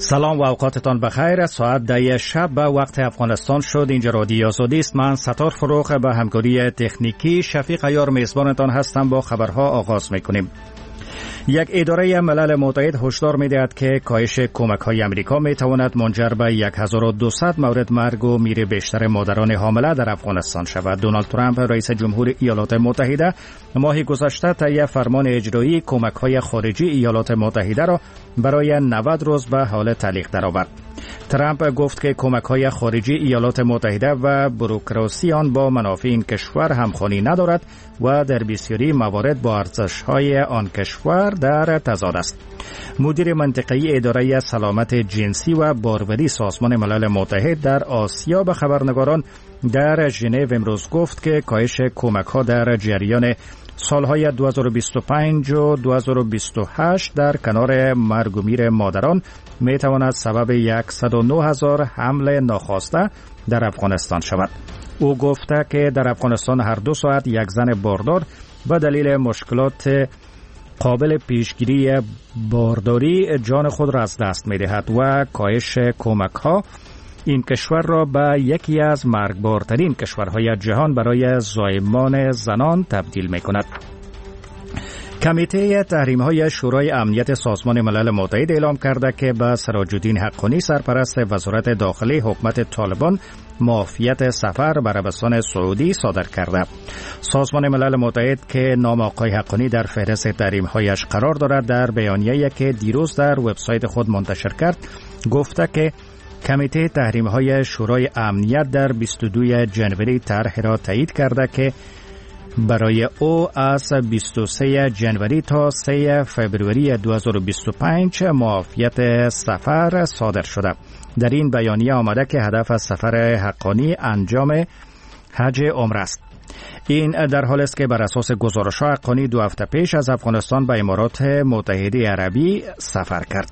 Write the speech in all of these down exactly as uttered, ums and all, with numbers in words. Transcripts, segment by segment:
سلام و اوقاتتان بخیر. ساعت ده شب به وقت افغانستان شد. اینجا رادیو آزادی است. من ستار فروغ به همکاری تکنیکی شفیق عیار میزبانتان هستم. با خبرها آغاز میکنیم. یک اداره ملل متحد هشدار می‌دهد که کاهش کمک‌های آمریکا می‌تواند منجر به هزار و دویست مورد مرگ و میر بیشتر مادران حامله در افغانستان شود. دونالد ترامپ رئیس جمهور ایالات متحده ماه گذشته طی فرمان اجرایی کمک‌های خارجی ایالات متحده را برای نود روز به حال تعلیق درآورد. ترامپ گفت که کمک‌های خارجی ایالات متحده و بوروکراسی آن با منافع این کشور همخوانی ندارد و در بسیاری موارد با ارزش‌های آن کشور در تضاد است. مدیر منطقه‌ای اداره سلامت جنسی و باروری سازمان ملل متحد در آسیا به خبرنگاران در ژنو امروز گفت که کاهش کمک‌ها در جریان سالهای دو هزار و بیست و پنج و دو هزار و بیست و هشت در کنار مرگ و میر مادران می تواند سبب صد و نه هزار حمل ناخواسته در افغانستان شود. او گفته که در افغانستان هر دو ساعت یک زن باردار به دلیل مشکلات قابل پیشگیری بارداری جان خود را از دست می دهد و کاهش کمک ها این کشور را به یکی از مرگبارترین کشورهای جهان برای زایمان زنان تبدیل می کند. کمیته تحریم‌های شورای امنیت سازمان ملل متحد اعلام کرده که به سراج الدین حقانی سرپرست وزارت داخلی حکومت طالبان معافیت سفر به عربستان سعودی صادر کرده. سازمان ملل متحد که نام آقای حقانی در فهرست تحریم‌هایش قرار دارد در بیانیه‌ای که دیروز در وبسایت خود منتشر کرد گفته که کمیته تحریم‌های شورای امنیت در بیست و دو ژانویه طرح را تایید کرده که برای او از بیست و سه ژانویه تا سه فوریه دو هزار و بیست و پنج معافیت سفر صادر شده. در این بیانیه آمده که هدف از سفر حقانی انجام حج عمره است. این در حال است که بر اساس گزارش حقانی دو هفته پیش از افغانستان به امارات متحده عربی سفر کرد.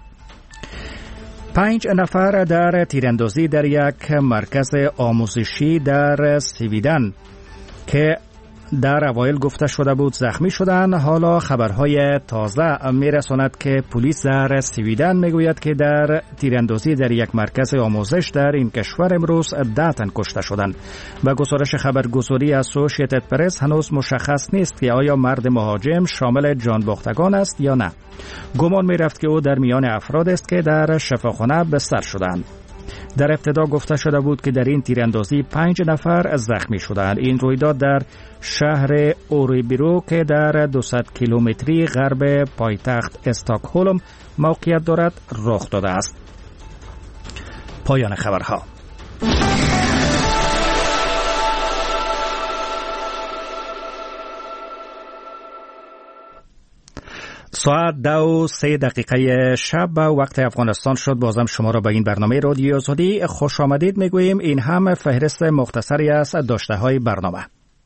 پنج نفر در تیراندازی در یک مرکز آموزشی در سویدن که در اوایل گفته شده بود زخمی شدند. حالا خبرهای تازه میرساند که پلیس در سویدن میگوید که در تیراندازی در یک مرکز آموزش در این کشور امروز ده تن کشته شدند. به گزارش خبرگزاری اسوسییتد پرس هنوز مشخص نیست که آیا مرد مهاجم شامل جانباختگان است یا نه. گمان میرفت که او در میان افراد است که در شفاخانه بستر شدند. در ابتدا گفته شده بود که در این تیراندازی پنج نفر زخمی شدند. این رویداد در شهر اوریبیرو که در دویست کیلومتری غرب پایتخت استکهلم موقعیت دارد رخ داده است. پایان خبرها. ساعت دو و سه دقیقه شب به وقت افغانستان شد. بازم شما را به این برنامه رادیو آزادی خوش آمدید میگوییم. این هم فهرست مختصری از داشته های برنامه.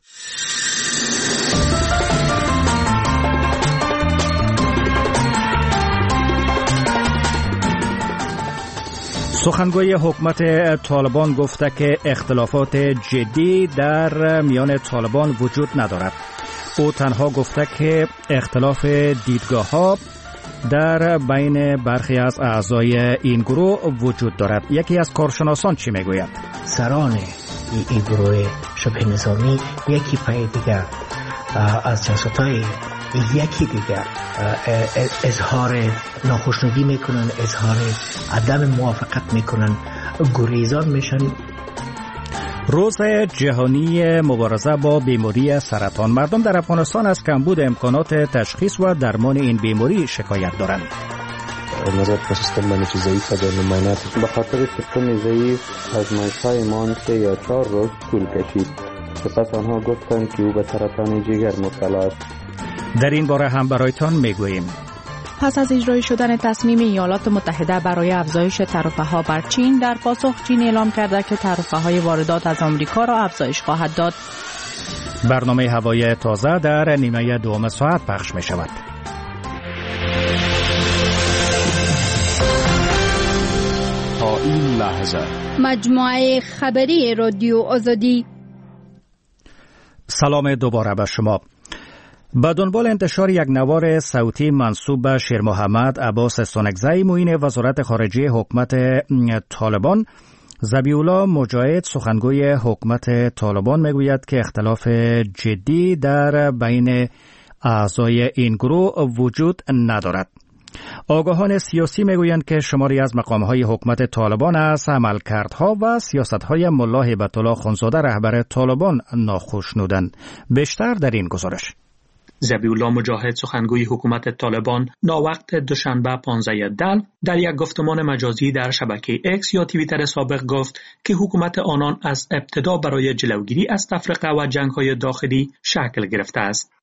سخنگوی حکومت طالبان گفته که اختلافات جدی در میان طالبان وجود ندارد. او تنها گفته که اختلاف دیدگاه ها در بین برخی از اعضای این گروه وجود دارد. یکی از کارشناسان چی میگوید؟ سران این گروه شبه نظامی یکی پای دیگر از جلسات‌های یکی دیگر اظهار ناخشنودی میکنن، اظهار عدم موافقت میکنن، گریزان میشن. روز جهانی مبارزه با بیماری سرطان. مردم در افغانستان از کمبود امکانات تشخیص و درمان این بیماری شکایت دارند. نظر به سیستم منیچ ضعیف در نماینات به خاطر سیستم ضعیف آزمایش‌های مان سه یا چهار روز طول کشید. سپس آنها گفتند که او به سرطان جگر مبتلا است. در این باره هم برایتان میگوییم. پس از اجرای شدن تصمیم ایالات متحده برای افزایش تعرفه‌ها بر چین، در پاسخ چین اعلام کرده که تعرفه‌های واردات از آمریکا را افزایش خواهد داد. برنامه هوای تازه در نیمه دوم ساعت پخش می شود. تا این لحظه مجموعه خبری رادیو آزادی. سلام دوباره به شما. با دنبال انتشار یک نوار صوتی منسوب به شیر محمد عباس سونگزی معین وزارت خارجه حکومت طالبان، ذبیح‌الله مجاهد سخنگوی حکومت طالبان میگوید که اختلاف جدی در بین اعضای این گروه وجود ندارد. آگاهان سیاسی میگویند که شماری از مقام‌های حکومت طالبان از عملکردها و سیاست‌های ملا هیبت الله خانزاده رهبر طالبان ناخوشنودند. بیشتر در این گزارش. ذبیح‌الله مجاهد سخنگوی حکومت طالبان ناوقت دوشنبه پانزده دلو در یک گفتمان مجازی در شبکه اکس یا توییتر سابق گفت که حکومت آنان از ابتدا برای جلوگیری از تفرقه و جنگ‌های داخلی شکل گرفته است.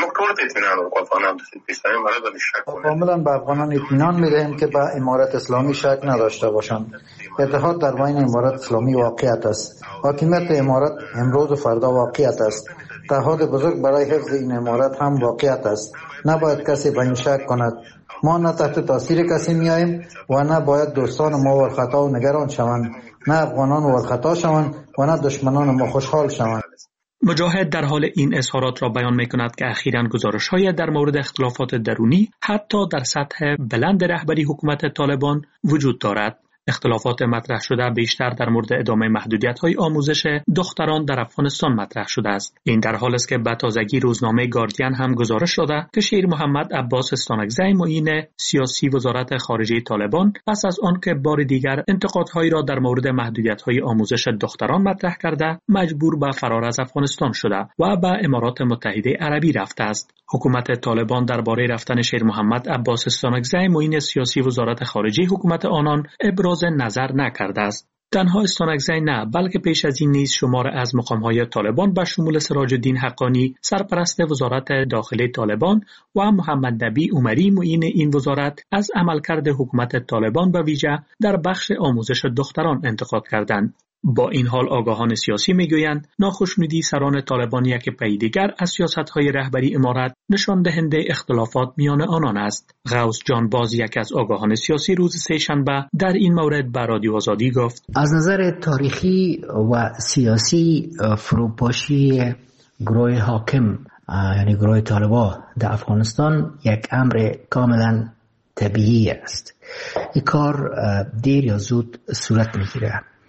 کاملا به افغانان اطمینان می‌دهیم که به امارت اسلامی شک نداشته باشند. اتحاد در بین امارت اسلامی واقعیت است. حاکمیت امارت امروز و فردا واقعیت است. تعهد بزرگ برای حفظ این امارت هم واقعیت است. نباید کسی به این شک کند. ما نه تحت تاثیر کسی میاییم و نه باید دوستان ما ورخطا و نگران شوند، نه افغانان ورخطا شوند و نه دشمنان ما خوشحال شوند. مجاهد در حال این اظهارات را بیان می‌کند که اخیراً گزارش‌های در مورد اختلافات درونی حتی در سطح بلند رهبری حکومت طالبان وجود دارد. اختلافات مطرح شده بیشتر در مورد ادامه محدودیت‌های آموزش دختران در افغانستان مطرح شده است. این در حالی است که به تازگی روزنامه گاردین هم گزارش داده که شیر محمد عباس سونگزی معین سیاسی وزارت خارجه طالبان پس از آن که بار دیگر انتقادهایی را در مورد محدودیت‌های آموزش دختران مطرح کرده، مجبور به فرار از افغانستان شده و به امارات متحده عربی رفته است. حکومت طالبان درباره رفتن شیر محمد عباس سونگزی معین سیاسی وزارت خارجه حکومت آنان ابراز نظر نکرده است. تنها سونگزی نه، بلکه پیش از این نیز شمار از مقام‌های طالبان به شمول سراج الدین حقانی سرپرست وزارت داخلی طالبان و محمد نبی عمری معین این وزارت از عملکرد حکومت طالبان به ویژه در بخش آموزش دختران انتقاد کردند. با این حال آگاهان سیاسی میگویند ناخشنودی سران طالبان یک پی دیگر از سیاست‌های رهبری امارت نشان دهنده اختلافات میان آنان است. غوث جان باز یک از آگاهان سیاسی روز سه‌شنبه در این مورد به رادیو آزادی گفت: از نظر تاریخی و سیاسی فروپاشی گروه حاکم یعنی گروه طالبان در افغانستان یک امر کاملا طبیعی است. این کار دیر یا زود صورت میگیره.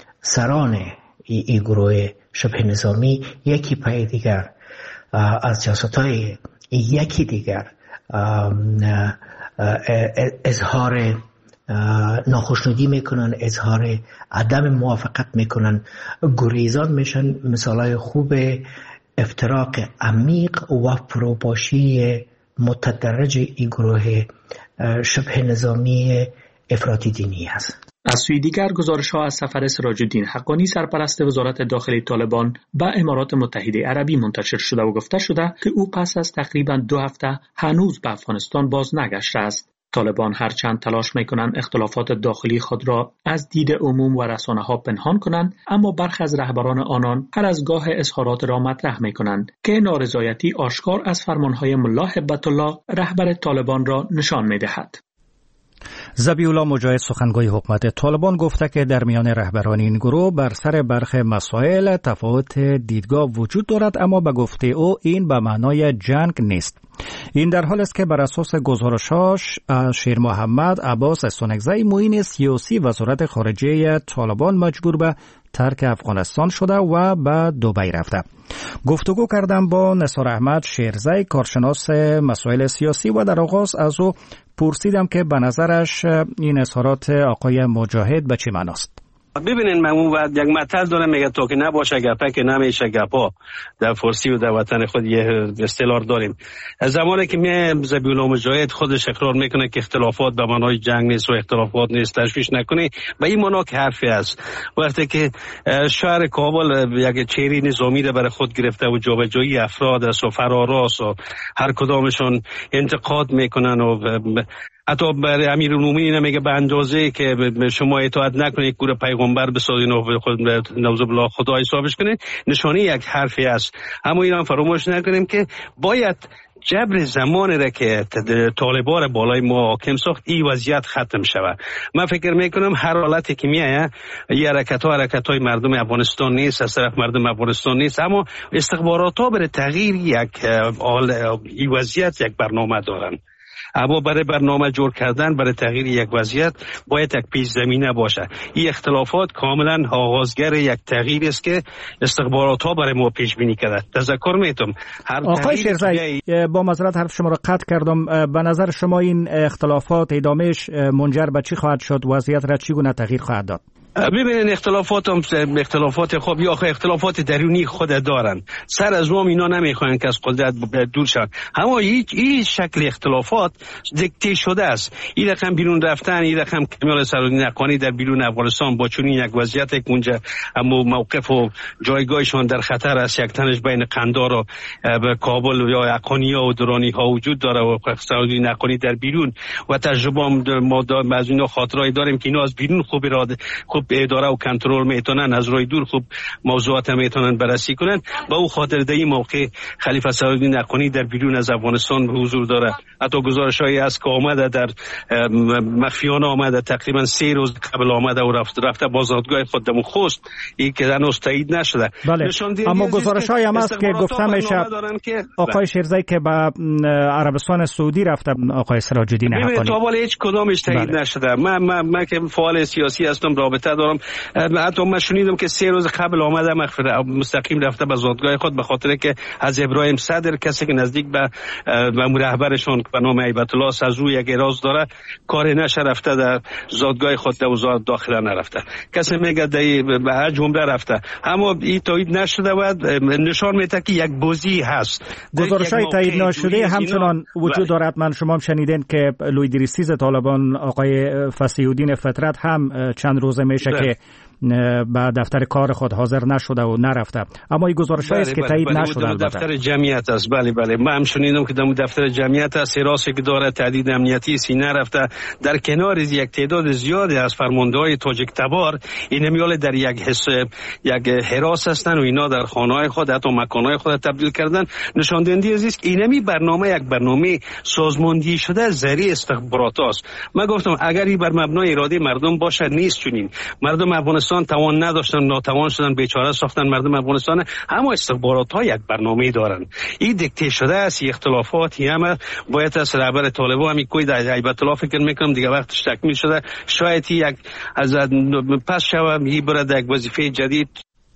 سران این گروه شبه نظامی یکی پای دیگر از جاسوسای یکی دیگر اظهار ناخشنودی میکنن، اظهار عدم موافقت میکنن، گریزان میشن. مثالای خوب افتراق عمیق و فروپاشی متدرج این گروه شبه نظامی افراطی دینی است. از سوی دیگر گزارش‌ها از سفر سراج الدین حقانی سرپرست وزارت داخلی طالبان به امارات متحده عربی منتشر شده و گفته شده که او پس از تقریباً دو هفته هنوز به افغانستان باز نگشته است. طالبان هرچند تلاش می‌کنند اختلافات داخلی خود را از دید عموم و رسانه‌ها پنهان کنند، اما برخی از رهبران آنان هر از گاه اظهارات را مطرح می‌کنند که نارضایتی آشکار از فرمان‌های ملا هیبت الله رهبر طالبان را نشان می‌دهد. ذبیح‌الله مجاهد سخنگوی حکومت طالبان گفته که در میان رهبران این گروه بر سر برخی مسائل تفاوت دیدگاه وجود دارد، اما به گفته او این به معنای جنگ نیست. این در حال است که بر اساس گزارش‌هاش شیر محمد عباس سونگزی معین سیاسی وزارت خارجه طالبان مجبور به ترک افغانستان شده و به دبی رفته. گفتگو کردم با نثار احمد شیرزی، کارشناس مسائل سیاسی، و در آغاز از او پرسیدم که به نظرش این اظهارات آقای مجاهد به چه معناست. ببینین من بعد یک مطلب دارم میگه تا که نباشه گپه که نمیشه گپا. در فارسی و در وطن خود یه اصطلاح داریم. از زمانی که می ذبیح‌الله مجاهد خودش اقرار میکنه که اختلافات به معنای جنگ نیست و اختلافات نیست، تشویش نکنی، به این معنا که حرفی است. وقتی که شهر کابل یک چهره نظامی را برای خود گرفته و جابجایی افراد است و فراراست و هر کدامشون انتقاد میکنن و حتی برای امیرالمومنین میگه به اندازه که شما اطاعت نکنید گور پیغمبر بسازین و نعوذ بالله خدا حسابش کنید، نشانه یک حرفی است. اما اینا فراموش نکنیم که باید جبر زمانی را که طالبان را بالای ما حاکم ساخت این وضعیت ختم شود. من فکر میکنم هر حالتی که میایه یه حرکت ها حرکت های مردم افغانستان نیست، از طرف مردم افغانستان نیست، اما استخبارات ها برای تغییر یک این وضعیت یک برنامه دارن. اما برای برنامه جور کردن برای تغییر یک وضعیت باید یک پیش زمینه باشه. این اختلافات کاملا آغازگر یک تغییر است که استخبارات ها برای ما پیش بینی کرده. تذکر میتونم آقای شیرزایی با معذرت حرف شما را قطع کردم، به نظر شما این اختلافات ادامهش منجر به چی خواهد شد؟ وضعیت را چگونه تغییر خواهد داد؟ ببینید اختلافات هم اختلافات خوب یا اختلافات درونی خود دارن. سر از روم اینا نمیخواین که از قدرت دور شن. اما هیچ این شکل اختلافات دیکته شده است. این رقم بیرون رفتن، این رقم کمیال سرودی نقانی در بیرون افغانستان با چنین یک وضعیت یک اونجا اما موقف و جایگاهشان در خطر است. یک تنش بین قندار و کابل یا اقانیا و درانی ها وجود داره و سرودی نقانی در بیرون و تجربه ما از اینا خاطرای داریم که اینا از بیرون خوب اراده خوب اداره و کنترل میتونن، از روی دور خوب موضوعات میتونن بررسی کنن. با او خاطر در این موقع خلیفه سعودی نقانی در بیرون از افغانستان حضور داره. حتی گزارشایی است که آمده در مخفیانه آمده تقریبا سه روز قبل آمده و رفت رفته بازدادگاه خود در خوست، این که هنوز تایید نشده. بله. اما گزارشایی هم است که گفته میشه آقای شیرزایی که به عربستان سعودی رفته آقای سراج الدین حقانی. تا حالا هیچ کدامش تایید بله. نشده. من من من که فعال سیاسی هستم، رابطه دارم. حتی من شنیدم که سه روز قبل آمده مستقیم رفته به زادگاه خود به خاطر که از ابراهیم صدر کسی که نزدیک به رهبرشون به نام هیبت الله از روی یک اعتراض داره کار نشه رفته در زادگاه خود در وزارت داخله نرفته. کسی میگه به هر جمله رفته، اما این تایید نشده و نشان میده که یک بازی هست. گزارش‌های تایید نشده همچنان وجود دارد. من شما هم شنیدین که لویدریسیز طالبان آقای فصیح الدین فطرت هم چند روز میشه بله. که به دفتر کار خود حاضر نشده و نرفته، اما این گزارش‌هایی است که تایید نشده. البته دفتر جمعیت است. بله بله من هم شنیدم که در دفتر جمعیت است حراسی که داره تهدید امنیتی سی نرفته. در کنار یک تعداد زیادی از فرمانده‌های تاجیک تبار این میال در یک حس یک حراس هستند و اینا در خانه‌های خود حتی مکان‌های خود تبدیل کردن. نشان دهنده است که اینمی برنامه یک برنامه سازماندهی شده ذریع استخبارات است. من گفتم اگر این بر مبنای اراده مردم باشه نیست، چنین مردم افغانستان توان نداشتن، ناتوان شدن، بیچاره ساختن مردم افغانستان. اما استخبارات ها یک برنامه دارن. این دیکته شده است. اختلافاتی هم باید از رهبر طالبان همی کوی در هیبت الله فکر میکنم دیگه وقتش تکمیل شده، شاید یک از پس شوم این برد یک وظیفه جدید.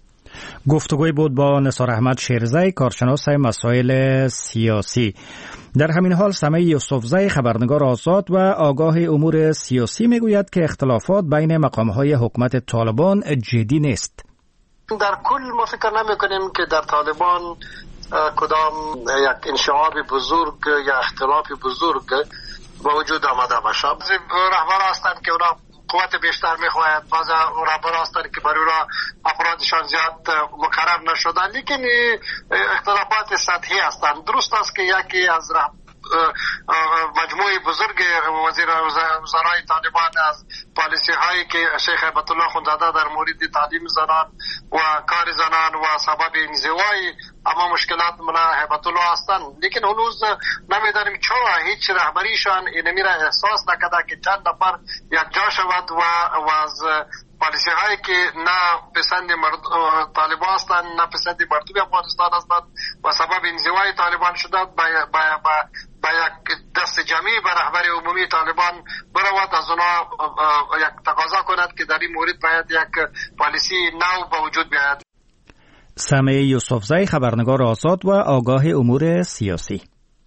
گفتگوی بود با نثار احمد شیرزایی، کارشناس مسائل سیاسی. در همین حال سمیع یوسفزئی خبرنگار آزاد و آگاه امور سیاسی میگوید که اختلافات بین مقام‌های حکومت طالبان جدی نیست. در کل ما فکر نمی‌کنیم که در طالبان کدام یک انشعاب بزرگ یا اختلاف بزرگ به وجود آمده باشه. رهبر هستند که اونا قوت بیشتر میخواهد، بعض رهبر هستند که برای را افرادشان زیاد مکرر نشدن، لیکن اختلافات سطحی هستند. درست است که یکی از مجموعه بزرگ وزیر وزرای طالبان از پالیسی هایی که شیخ هیبت الله خونزاده در مورد تعلیم زنان و کار زنان و سبب انزوای اما مشکلات ملا هیبت الله هستند، لیکن هنوز نمیدانیم چرا هیچ رهبریشان اینمی را احساس نکرده که چند نفر یک جا شود و از پالیسی هایی که نه پسند طالبان هستند نه پسند مردم افغانستان هستند و سبب انزوای طالبان شده با, با, با, با یک دست جمعی به رهبر عمومی طالبان برود از اونا یک تقاضا کند که در این مورد باید یک پالیسی نو به وجود بیاید. سمیع یوسفزئی خبرنگار آزاد و آگاه امور سیاسی.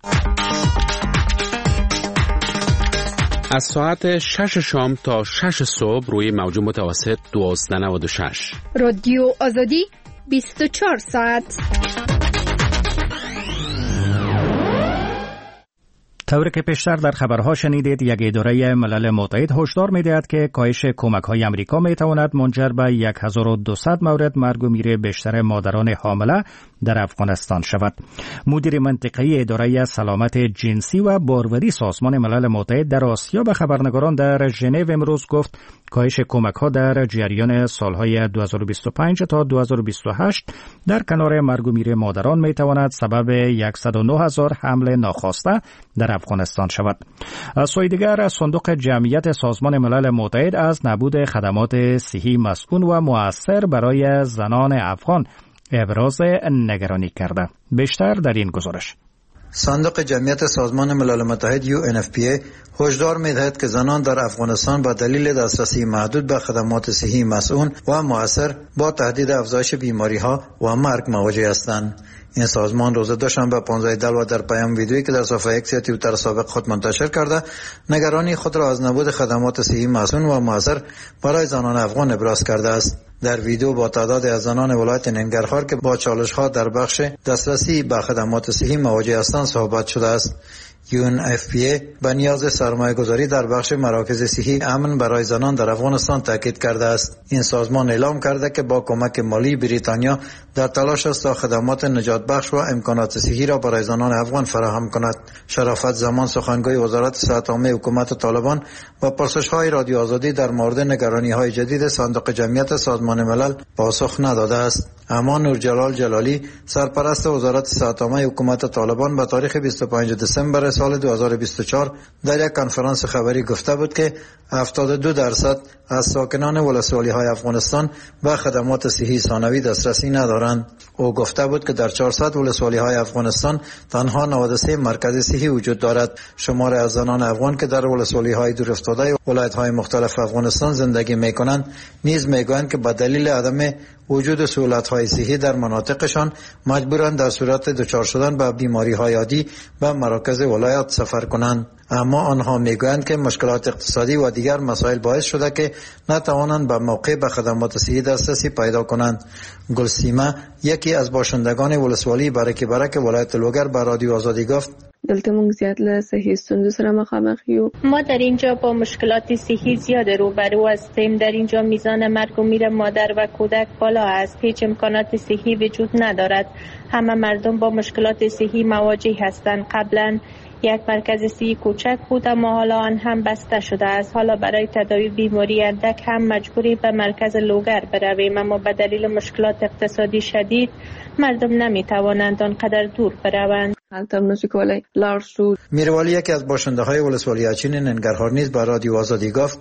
از ساعت شش شام تا شش صبح روی موج متوسط دوازده نود و شش. رادیو آزادی بیست و چهار ساعت. طوری که پیشتر در خبرها شنیدید، یک اداره ملل متحد هشدار می‌دهد که کاهش کمک‌های آمریکا می‌تواند منجر به صد و بیست مورد مرگ و میر بیشتر مادران حامله در افغانستان شود. مدیر منطقه‌ای اداره سلامت جنسی و باروری سازمان ملل متحد در آسیا به خبرنگاران در ژنو امروز گفت کاهش کمک‌ها در جریان سال‌های دو هزار و بیست و پنج تا دو هزار و بیست و هشت در کنار مرگ و میر مادران می‌تواند سبب صد و نه هزار حمل ناخواسته در افغانستان شود. از سوی دیگر صندوق جمعیت سازمان ملل متحد از نبود خدمات صحی مسئول و مؤثر برای زنان افغان ابراز نگرانی کرده. بیشتر در این گزارش. صندوق جمعیت سازمان ملل متحد یو ان اف پی ای هشدار می‌دهد که زنان در افغانستان با دلیل دسترسی محدود به خدمات صحی مسئول و مؤثر با تهدید افزایش بیماری‌ها و مرگ مواجه هستند. این سازمان روز دوشنبه پانزده دلو در پیام ویدیویی که در صفحه اکس توییتر سابق خود منتشر کرده نگرانی خود را از نبود خدمات صحی مسئول و مؤثر برای زنان افغان ابراز کرده است. در ویدیو با تعداد از زنان ولایت ننگرهار که با چالش‌ها در بخش دسترسی به خدمات صحی مواجه هستند صحبت شده است. یو ان اف پی ای به نیاز سرمایه‌گذاری در بخش مراکز صحی امن برای زنان در افغانستان تاکید کرده است. این سازمان اعلام کرده که با کمک مالی بریتانیا در تلاش است تا خدمات نجات بخش و امکانات صحی را برای زنان افغان فراهم کند. شرافت زمان سخنگوی وزارت صحت عامه حکومت طالبان با پرسش‌های رادیو آزادی در مورد نگرانی‌های جدید صندوق جمعیت سازمان ملل پاسخ نداده است. اما نورجلال جلالی سرپرست وزارت صحت عامه حکومت طالبان به تاریخ بیست و پنجم دسامبر سال دو هزار و بیست و چهار در یک کنفرانس خبری گفته بود که هفتاد و دو درصد از ساکنان ولسوالی‌های افغانستان به خدمات صحی ثانوی دسترسی ندارند. او گفته بود که در چهارصد ولسوالی‌های افغانستان تنها نود و سه مرکز صحی وجود دارد. شمار از زنان افغان که در ولسوالی‌های دورافتاده ولایت‌های مختلف افغانستان زندگی می‌کنند نیز می‌گویند که به دلیل عدم وجود سهولت‌های صحی در مناطقشان مجبورند در صورت دچار شدن به بیماری‌های عادی به مراکز ولایت سفر کنند. اما آنها میگویند که مشکلات اقتصادی و دیگر مسائل باعث شده که نتوانند به موقع به خدمات صحی دسترسی پیدا کنند. گلسیمه یکی از باشندگان ولسوالی برک برک ولایت لوگر به رادیو آزادی گفت دلته مونږ زیات له صحی ستونزو سره مخامخ یو. ما در اینجا با مشکلات صحی زیاد روبرو هستیم. در اینجا میزان مرگ و میر مادر و کودک بالا است. هیچ امکانات صحی وجود ندارد. همه مردم با مشکلات صحی مواجه هستند. قبلا یک مرکز صحی کوچک بود اما حالا آن هم بسته شده است. حالا برای تداوی بیماری اندک هم مجبوری به مرکز لوگر برویم، اما به دلیل مشکلات اقتصادی شدید مردم نمیتوانند آنقدر دور بروند. میروالی یکی از باشنده های ولسوالی اچین ننگرهار نیز به رادیو آزادی گفت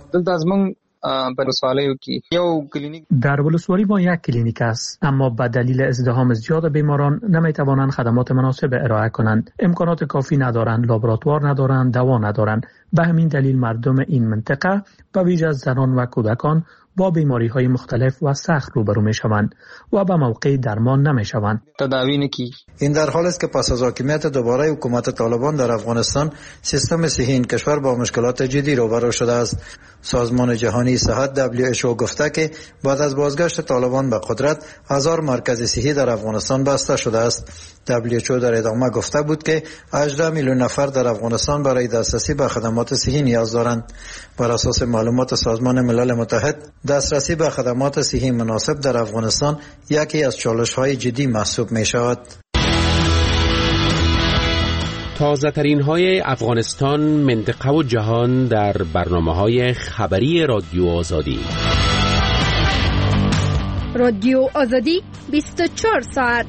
در ولسوالی ما یک کلینیک است، اما به دلیل ازدحام زیاد بیماران نمیتوانند خدمات مناسب ارائه کنند. امکانات کافی ندارند، لابراتوار ندارند، دوا ندارند. به همین دلیل مردم این منطقه به ویژه زنان و کودکان با بیماری های مختلف و سخت روبرو می شوند و به موقع درمان نمی شوند. این در حال است که پس از حاکمیت دوباره حکومت طالبان در افغانستان سیستم صحی این کشور با مشکلات جدی روبرو شده است. سازمان جهانی صحت دبلیو اچ او گفته که بعد از بازگشت طالبان به قدرت هزار مرکز صحی در افغانستان بسته شده است. دبلیو اچ او در ادامه گفته بود که هجده میلیون نفر در افغانستان برای دسترسی به خدمات صحی نیاز دارند. بر اساس معلومات سازمان ملل متحد دسترسی به خدمات صحی مناسب در افغانستان یکی از چالش‌های جدی محسوب می‌شود. تازه ترین های افغانستان، منطقه و جهان در برنامه های خبری رادیو آزادی. رادیو آزادی بیست و چهار ساعت.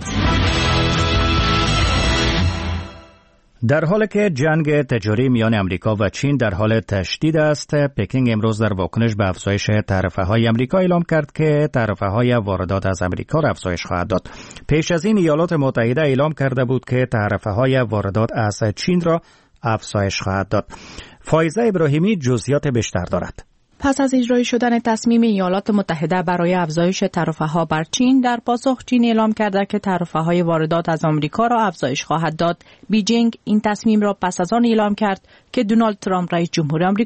در حالی که جنگ تجاری میان امریکا و چین در حال تشدید است، پکینگ امروز در واکنش به افزایش تعرفه‌های امریکا اعلام کرد که تعرفه‌های واردات از امریکا را افزایش خواهد داد. پیش از این ایالات متحده اعلام کرده بود که تعرفه‌های واردات از چین را افزایش خواهد داد. فایزه ابراهیمی جزئیات بیشتر دارد. پس از اجرای شدن تصمیم ایالات متحده برای افزایش تعرفه‌ها بر چین، در پاسخ چین اعلام کرده که تعرفه‌های واردات از آمریکا را افزایش خواهد داد. بیجینگ این تصمیم را پس از آن اعلام کرد که دونالد ترامپ رئیس جمهور آمریکا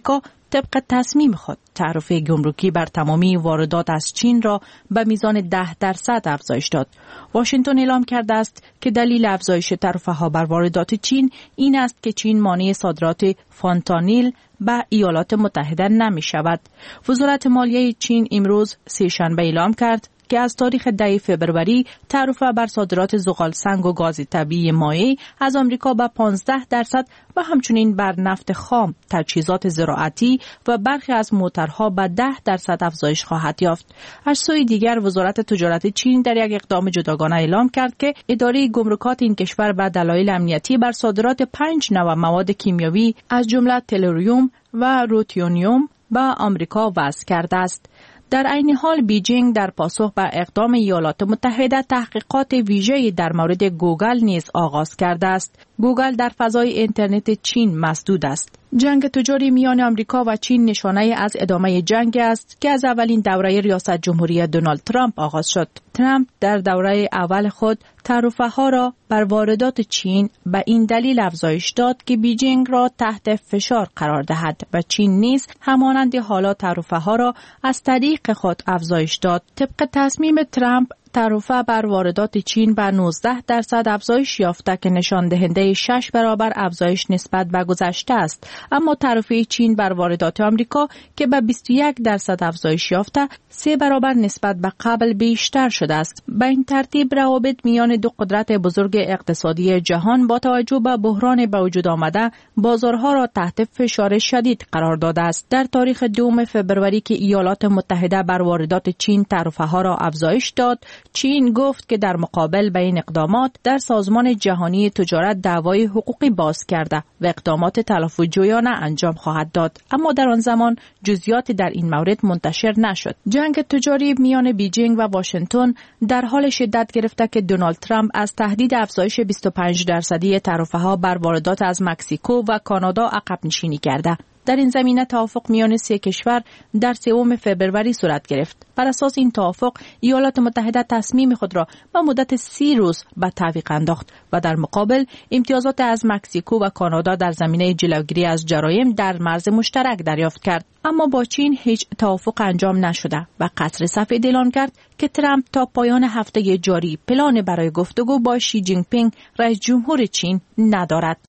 طبق تصمیم خود تعرفه گمرکی بر تمامی واردات از چین را به میزان ده درصد افزایش داد. واشنگتن اعلام کرده است که دلیل افزایش تعرفه ها بر واردات چین این است که چین مانع صادرات فانتانیل به ایالات متحده نمی شود. وزارت مالیه چین امروز سه شنبه اعلام کرد که از تاریخ ده فوریه تعرفه بر صادرات زغال سنگ و گاز طبیعی مایع از آمریکا به پانزده درصد و همچنین بر نفت خام، تجهیزات زراعتی و برخی از موترها به ده درصد افزایش خواهد یافت. از سوی دیگر وزارت تجارت چین در یک اقدام جداگانه اعلام کرد که اداره گمرکات این کشور به دلایل امنیتی بر صادرات پنج نوع مواد کیمیاوی از جمله تلوریوم و روتیونیوم به آمریکا وضع کرده است. در عین حال بیجینگ در پاسخ به اقدام ایالات متحده تحقیقات ویژه‌ای در مورد گوگل نیز آغاز کرده است. گوگل در فضای اینترنت چین مسدود است. جنگ تجاری میان آمریکا و چین نشانه از ادامه جنگ است که از اولین دوره ریاست جمهوری دونالد ترامپ آغاز شد. ترامپ در دوره اول خود تعرفه ها را بر واردات چین به این دلیل افزایش داد که بیجینگ را تحت فشار قرار دهد و چین نیز همانند حالا تعرفه ها را از طریق خود افزایش داد. طبق تصمیم ترامپ تعرفه بر واردات چین به نوزده درصد افزایش یافته که نشان دهنده شش برابر افزایش نسبت به گذشته است، اما تعرفه چین بر واردات آمریکا که به بیست و یک درصد افزایش یافته سه برابر نسبت به قبل بیشتر شده است. به این ترتیب روابط میان دو قدرت بزرگ اقتصادی جهان با توجه به بحران به وجود آمده بازارها را تحت فشار شدید قرار داده است. در تاریخ دوم فوریه که ایالات متحده بر واردات چین تعرفه ها را افزایش داد، چین گفت که در مقابل به این اقدامات در سازمان جهانی تجارت دعوای حقوقی باز کرده و اقدامات تلافی‌جویانه انجام خواهد داد، اما در آن زمان جزئیات در این مورد منتشر نشد. جنگ تجاری میان بیجینگ و واشنگتن در حال شدت گرفته که دونالد ترامپ از تهدید افزایش بیست و پنج درصدی تعرفه ها بر واردات از مکزیکو و کانادا عقب نشینی کرده. در این زمینه توافق میان سه کشور در سوم فوریه صورت گرفت. بر اساس این توافق ایالات متحده تصمیم خود را به مدت سی روز به تعویق انداخت و در مقابل امتیازات از مکزیکو و کانادا در زمینه جلوگیری از جرایم در مرز مشترک دریافت کرد. اما با چین هیچ توافق انجام نشده و قصر سفید اعلان کرد که ترامپ تا پایان هفته جاری پلان برای گفتگو با شی جین پینگ رئیس جمهور چین ندارد.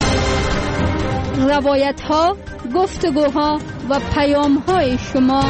روایت ها، گفتگوها و پیام های شما.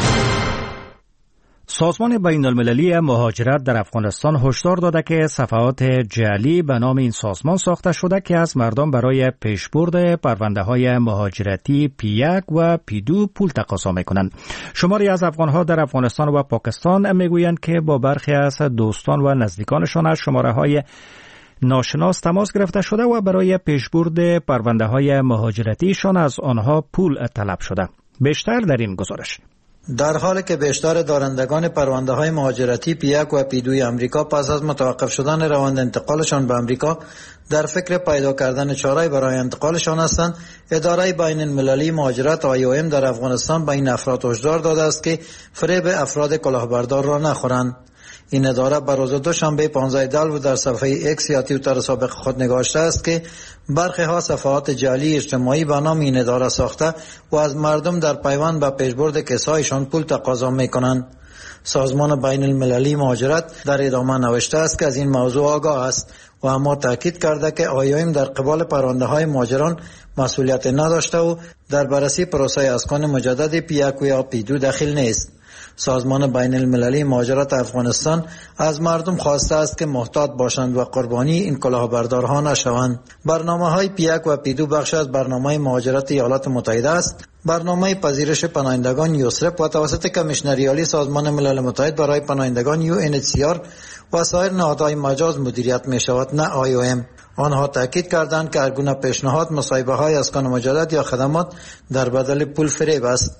سازمان بین المللی مهاجرت در افغانستان هشدار داده که صفحات جعلی به نام این سازمان ساخته شده که از مردم برای پیشبرد پرونده‌های مهاجرتی پی یک و پی دو پول تقاضا می‌کنند. شماری از افغان‌ها در افغانستان و پاکستان می‌گویند که با برخی از دوستان و نزدیکانشان از شماره‌های ناشناس تماس گرفته شده و برای پیشبرد پرونده‌های مهاجرتیشان از آنها پول طلب شده. بیشتر در این گزارش. در حالی که بیشتر دارندگان پرونده‌های مهاجرتی پی یک و پی دو آمریکا پس از متوقف شدن روند انتقالشان به آمریکا در فکر پیدا کردن چاره‌ای برای انتقالشان هستند، اداره بین المللی مهاجرت آی او ام در افغانستان به این افراد هشدار داده است که فریب افراد کلاهبردار را نخورند. این اداره بر روز دوشنبه پانزده دلو در صفحه اکس یا توییتر سابق خود نگاشته است که برخی ها صفحات جعلی اجتماعی به نام این اداره ساخته و از مردم در پیوند به پیشبرد کسایشان پول تقاضا می‌کنند. سازمان بین المللی مهاجرت در ادامه نوشته است که از این موضوع آگاه است و اما تاکید کرده که آی او ام در قبال پرونده‌های مهاجران مسئولیت نداشته و در بررسی پروسه اسکان مجدد پی یک و یا پی دو داخل نیست. سازمان بین المللی مهاجرت افغانستان از مردم خواسته است که محتاط باشند و قربانی این کلاهبردارها نشوند. برنامه‌های پی یک و پی دو بخش از برنامه مهاجرت ایالات متحده است. برنامه پذیرش پناهندگان یوسرپ و توسط کمیشنری عالی سازمان ملل متحد برای پناهندگان یو ان اچ سی آر و سایر نهادهای مجاز مدیریت می شود، نه آی او ام. آنها تاکید کردند که هر گونه پیشنهاد مصاحبه‌های اسکان مجدد یا خدمات در بدل پول فریب است.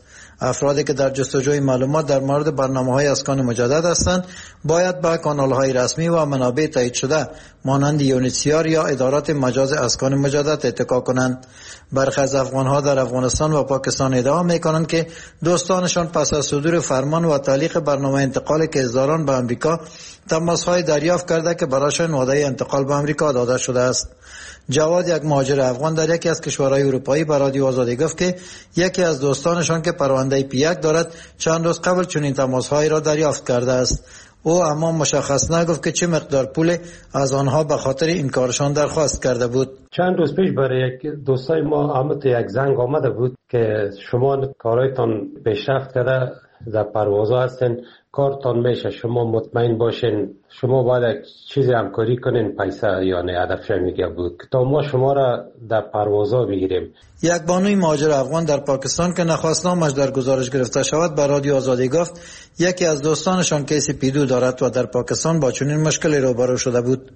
افرادی که در جستجوی معلومات در مورد برنامه‌های اسکان مجدد هستند باید به کانال‌های رسمی و منابع تایید شده مانند یونیسیار یا ادارات مجاز اسکان مجدد اتکا کنند. برخی از افغان‌ها در افغانستان و پاکستان ادعا می‌کنند که دوستانشان پس از صدور فرمان و تعلیق برنامه انتقال کیزداران به امریکا تماس‌های دریافت کرده که برایشان وعده انتقال به امریکا داده شده است. جواد، یک مهاجر افغان در یکی از کشورهای اروپایی، به رادیو آزادی گفت که یکی از دوستانشان که پرونده پی یک دارد چند روز قبل چنین تماس‌هایی را دریافت کرده است. او اما مشخص نگفت که چه مقدار پول از آنها به خاطر این کارشان درخواست کرده بود. چند روز پیش برای یک دوستای ما آمد یک زنگ آمده بود که شما کارایتان پیشرفت کرده، در پروازها هستین، کارتان میشه، شما مطمئن باشین، شما باید چیزی همکاری کنین، پیسه یعنی هدفش میگه بود که تا ما شما را در پروازها بگیریم. یک بانوی مهاجر افغان در پاکستان که نخواست نامش در گزارش گرفته شود به رادیو آزادی گفت یکی از دوستانشان کیس پیدو دارد و در پاکستان با چنین مشکلی روبرو شده بود.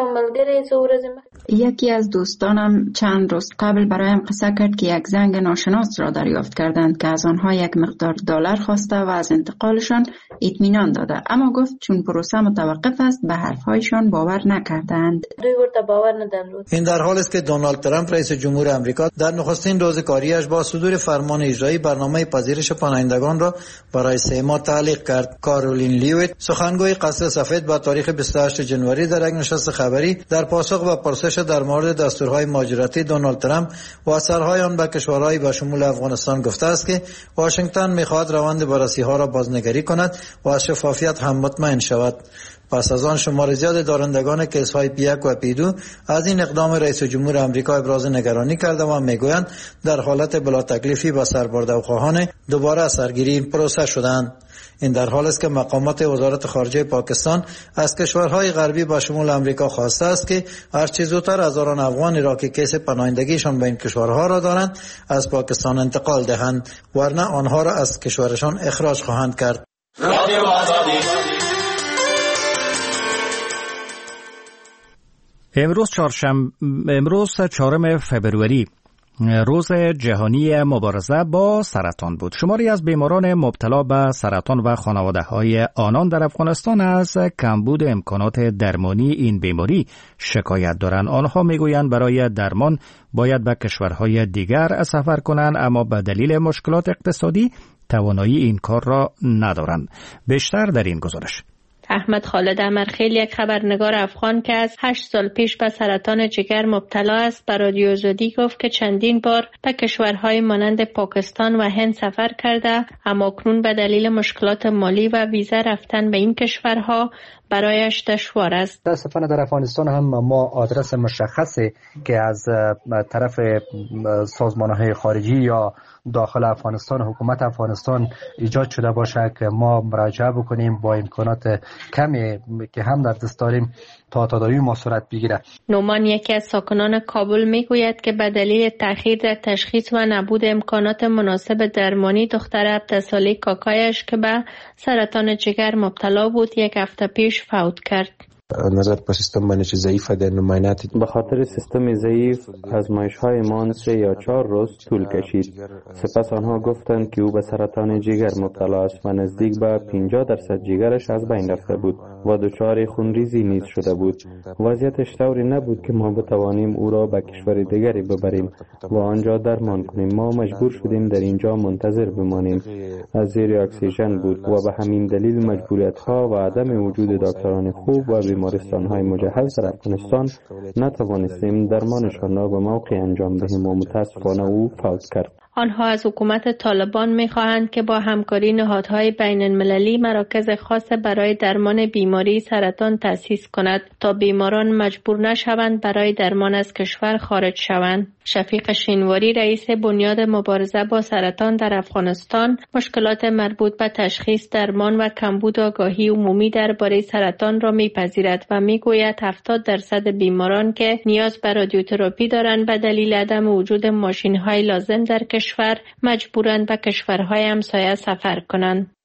یکی از دوستانم چند روز قبل برایم قصه کرد که یک زنگ ناشناس را دریافت کردند که از آنها یک مقدار دلار خواسته و از انتقالشان اطمینان داده، اما گفت چون پروسه متوقف است به حرفهایشان باور نکردند. این در حالی است که دونالد ترامپ رئیس جمهور آمریکا در نخستین روز کاریش با صدور فرمان اجرایی برنامه پذیرش پناهندگان را برای سه ماه تعلیق کرد. کارولین لیویت، سخنگوی قصر سفید، با تاریخ بیست و هشتم ژانویه در یک نشست خبری در پاسخ به پرسش در مورد دستورهای مهاجرتی دونالد ترامپ و اثرهای آن به کشورهای به شمول افغانستان گفته است که واشنگتن می‌خواهد روند بررسی‌ها را بازنگری کند و از شفافیت هم مطمئن شود. پس از آن شمار زیاد دارندگان کیس‌های پی یک و پی دو از این اقدام رئیس جمهور آمریکا ابراز نگرانی کرده و میگویند در حالت بلا تکلیفی به سر برده و خواهان دوباره سرگیری این پروسه شدند. این در حال است که مقامات وزارت خارجه پاکستان از کشورهای غربی به شمول آمریکا خواسته است که هر چه زودتر هزاران افغانی را که کیس پناهندگیشان به این کشورها را دارند از پاکستان انتقال دهند، ورنه آنها را از کشورشان اخراج خواهند کرد. امروز چهارشنبه امروز چهارم فبروری روز جهانی مبارزه با سرطان بود. شماری از بیماران مبتلا به سرطان و خانواده‌های آنان در افغانستان از کمبود امکانات درمانی این بیماری شکایت دارند. آنها میگویند برای درمان باید به کشورهای دیگر سفر کنند، اما به دلیل مشکلات اقتصادی توانایی این کار را ندارند. بیشتر در این گزارش. احمد خالد امرخیل، یک خبرنگار افغان که از هشت سال پیش به سرطان جگر مبتلا است، به رادیو آزادی گفت که چندین بار به کشورهای مانند پاکستان و هند سفر کرده، اما اکنون به دلیل مشکلات مالی و ویزا رفتن به این کشورها برایش دشوار است. متاسفانه در افغانستان هم ما آدرس مشخصی که از طرف سازمان‌های خارجی یا داخل افغانستان، حکومت افغانستان ایجاد شده باشه که ما مراجعه بکنیم با امکانات کمی که هم در دست داریم تا تداوی ما صورت بگیره. نومان، یکی از ساکنان کابل، میگوید که به دلیل تأخیر در تشخیص و نبود امکانات مناسب درمانی دختر هفده ساله کاکایش که به سرطان جگر مبتلا بود یک هفته پیش فوت کرد. نظر په سیستم باندې چې ضعیفه ده نماینات به خاطر سیستم ضعیف آزمایش‌های مان سه یا چهار روز طول کشید. سپس آنها گفتند که او به سرطان جگر مبتلا است و نزدیک به پنجاه درصد جگرش از بین رفته بود و دچار خونریزی نیز شده بود. وضعیتش طوری نبود که ما بتوانیم او را به کشور دیگری ببریم و آنجا درمان کنیم. ما مجبور شدیم در اینجا منتظر بمانیم. از زیر اکسیژن بود و به همین دلیل مجبوریت‌ها و عدم وجود دکتران خوب و بیمارستان‌های مجهز در افغانستان نتوانستیم درمانشان را به موقع انجام دهیم و متاسفانه او فوت کرد. آنها از حکومت طالبان می‌خواهند که با همکاری نهادهای بین‌المللی مراکز خاص برای درمان بیماری سرطان تأسیس کند تا بیماران مجبور نشوند برای درمان از کشور خارج شوند. شفیق شینواری، رئیس بنیاد مبارزه با سرطان در افغانستان، مشکلات مربوط به تشخیص، درمان و کمبود آگاهی عمومی درباره سرطان را می‌پذیرد و می‌گوید هفتاد درصد بیماران که نیاز به رادیوتراپی دارند به دلیل عدم وجود ماشین‌های لازم در کشور مجبورند به کشورهای همسایه سفر کنند.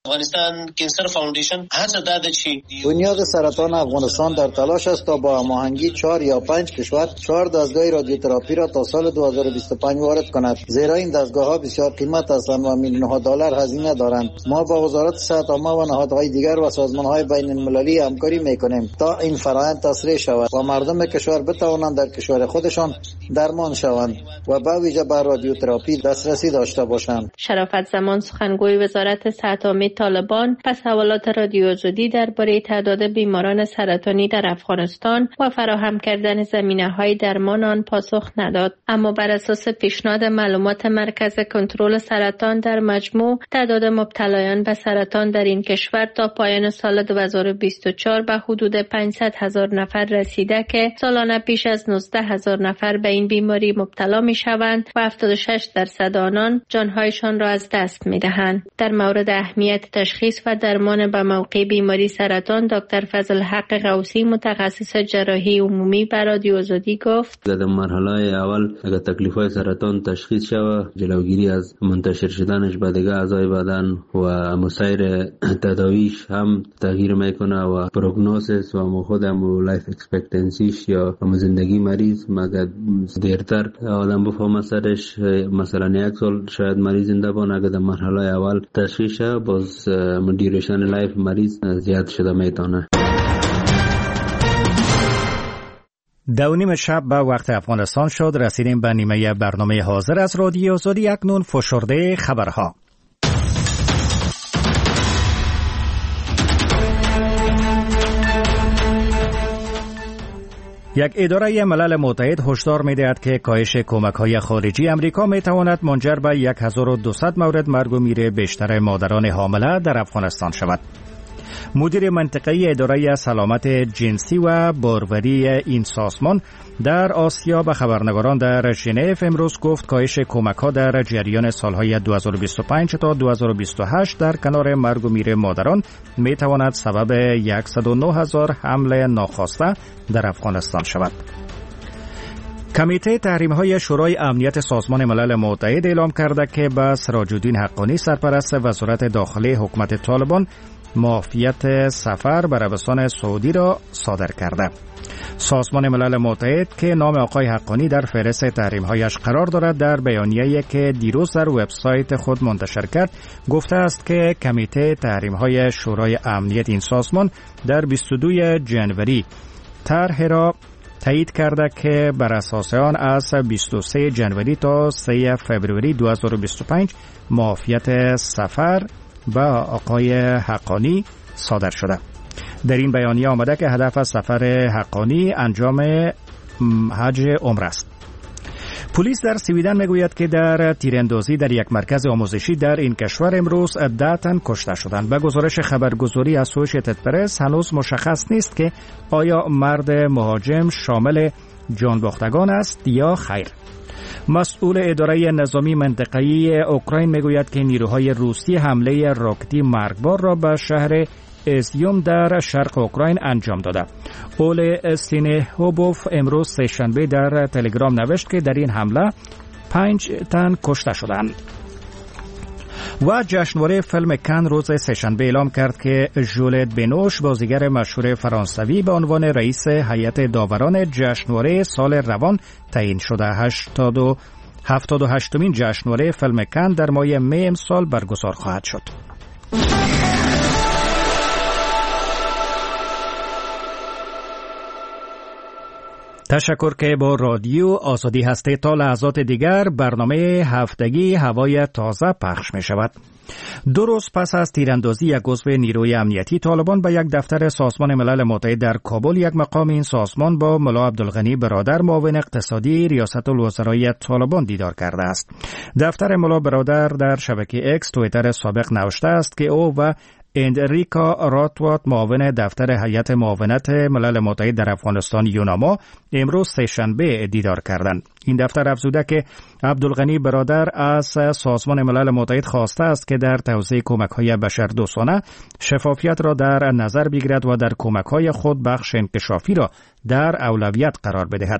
افغانستان کینسر فاوندیشن هڅه داده چې بنیاد سرطان افغانستان در تلاش است تا با هماهنگی چهار یا پنج کشور چهار دستگاه رادیوتراپی را تا سال دو هزار و بیست و پنج وارد کند، زیرا این دستگاه ها بسیار قیمت هستند و میلیون ها دلار هزینه دارند. ما با وزارت صحت عامه و نهادهای دیگر و سازمان های بین المللی همکاری میکنیم تا این فرآیند تسریع شود و مردم کشور بتوانند در کشور خودشان درمان شوند و به ویژه به رادیوتراپی دسترسی داشته باشند. شرافت زمان سخنگوی وزارت صحت عامه طالبان پس حوالات رادیو آزادی درباره تعداد بیماران سرطانی در افغانستان و فراهم کردن زمینه‌های درمان آن پاسخ نداد، اما بر اساس پیشنهاد معلومات مرکز کنترل سرطان در مجموع تعداد مبتلایان به سرطان در این کشور تا پایان سال دو هزار و بیست و چهار به حدود پانصد هزار نفر رسیده که سالانه بیش از نوزده هزار نفر به این بیماری مبتلا می شوند و هفتاد و شش درصد آنان جانهایشان را از دست می دهند. در مورد اهمیت تشخیص و درمان به موقع بیماری سرطان دکتر فضل حق غوثی متخصص جراحی عمومی به رادیو آزادی گفت: در مرحله اول اگر تکلیف‌های سرطان تشخیص شود، جلوگیری از منتشر شدنش به دیگر اعضای بدن و مسیر تداویش هم تغییر میکنه و پروگنوزیس و خودم لایف اکسپکتنسیش یا زندگی مریض مگر دیرتر آدم بفهمه سرش مثلا یک سال شاید مریض زنده بانه، اگر در مرحله اول تشخیص باز دیوریشن لایف مریض زیاد شده میتونه. دو نیم شب به وقت افغانستان شد. رسیدیم به نیمه برنامه حاضر از رادیو آزادی. اکنون فشرده خبرها. یک اداره ملل متحد هشدار می‌دهد که کاهش کمک‌های خارجی امریکا می‌تواند منجر به هزار و دویست مورد مرگ و میر بیشتر مادران حامله در افغانستان شود. مدیر منطقه‌ای اداره سلامت جنسی و باروری این سازمان در آسیا به خبرنگاران در ژنو امروز گفت کاهش کمک‌ها در جریان سال‌های دو هزار و بیست و پنج تا دو هزار و بیست و هشت در کنار مرگ و میر مادران می‌تواند سبب صد و نه هزار حمل ناخواسته در افغانستان شود. کمیته تحریم‌های شورای امنیت سازمان ملل متحد اعلام کرده که به سراج الدین حقانی سرپرست وزارت داخلی حکومت طالبان معافیت سفر به عربستان سعودی را صادر کرده. سازمان ملل متحد که نام آقای حقانی در فهرست تحریم‌هایش قرار دارد در بیانیه‌ای که دیروز در وبسایت خود منتشر کرد گفته است که کمیته تحریم‌های شورای امنیت این سازمان در بیست و دو ژانویه طرح را تایید کرده که بر اساس آن از بیست و سه ژانویه تا سه فوریه دو هزار و بیست و پنج معافیت سفر به آقای حقانی صادر شده. در این بیانیه آمده که هدف از سفر حقانی انجام حج عمره است. پلیس در سویدن میگوید که در تیراندازی در یک مرکز آموزشی در این کشور امروز ده تن کشته شدند. به گزارش خبرگزاری اسوشییتد پرس هنوز مشخص نیست که آیا مرد مهاجم شامل جانباختگان است یا خیر. مسئول اداره نظامی منطقه‌ای اوکراین میگوید که نیروهای روسی حمله راکتی مرگبار را به شهر ازیوم در شرق اوکراین انجام داده. اول استینهوبوف امروز سه‌شنبه در تلگرام نوشت که در این حمله پنج تن کشته شدند. و جشنواره فیلم کن روز سه‌شنبه اعلام کرد که ژولت بنوش بازیگر مشهور فرانسوی به عنوان رئیس هیئت داوران جشنواره سال روان تعیین شده. هفتاد و هشتمین جشنواره فیلم کن در ماه می امسال برگزار خواهد شد. تشکر که با رادیو آزادی هستید. تا لحظات دیگر برنامه هفتگی هوای تازه پخش می شود. دو روز پس از تیراندازی یک عضو نیروی امنیتی طالبان به یک دفتر سازمان ملل متحد در کابل، یک مقام این سازمان با ملا عبدالغنی برادر معاون اقتصادی ریاست الوزرای طالبان دیدار کرده است. دفتر ملا برادر در شبکه اکس توییتر سابق نوشته است که او و اندریکا راتوات معاون دفتر هیئت معاونت ملل متحد در افغانستان یوناما امروز سه‌شنبه دیدار کردند. این دفتر افزوده که عبدالغنی برادر از سازمان ملل متحد خواسته است که در توزیع کمک‌های بشردوستانه شفافیت را در نظر بگیرد و در کمک‌های خود بخش انکشافی را در اولویت قرار بدهد.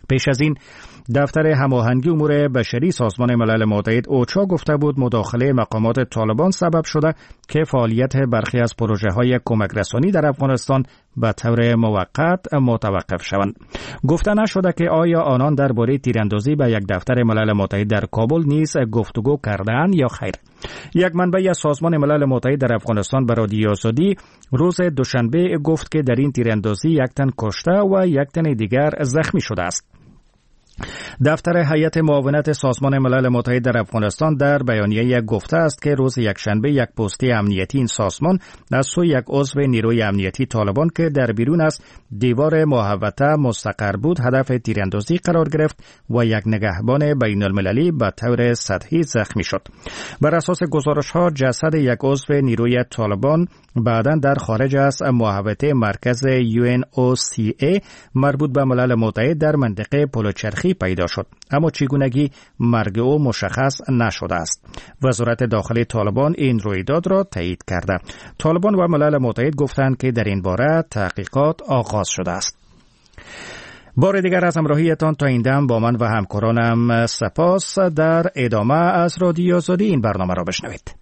پیش از این دفتر هماهنگی امور بشری سازمان ملل متحد اوچا گفته بود مداخله مقامات طالبان سبب شده که فعالیت برخی از پروژه‌های کمک رسانی در افغانستان به طور موقت متوقف شوند. گفته نشده که آیا آنان درباره تیراندازی به یک دفتر ملل متحد در کابل نیز گفتگو کرده‌اند یا خیر. یک منبع از سازمان ملل متحد در افغانستان به رادیو آزادی روز دوشنبه گفت که در این تیراندازی یک تن کشته و یک تن دیگر زخمی شده است. دفتر هیئت معاونت سازمان ملل متحد در افغانستان در بیانیه گفته است که روز یکشنبه یک پستی امنیتی این سازمان از سوی یک عضو نیروی امنیتی طالبان که در بیرون از دیوار محوطه مستقر بود هدف تیراندازی قرار گرفت و یک نگهبان بین المللی به طور سطحی زخمی شد. بر اساس گزارش‌ها جسد یک عضو نیروی طالبان بعداً در خارج از محوطه مرکز یو ان او سی ای مربوط به ملل متحد در منطقه پلوچرخی پیدا شد، اما چگونگی مرگ او مشخص نشده است. وزارت داخلی طالبان این رویداد را تایید کرده. طالبان و ملل متحد گفتند که در این باره تحقیقات آغاز شده است. بار دیگر از همراهیتان تا این دم با من و همکارانم سپاس. در ادامه از رادیو آزادی این برنامه را بشنوید.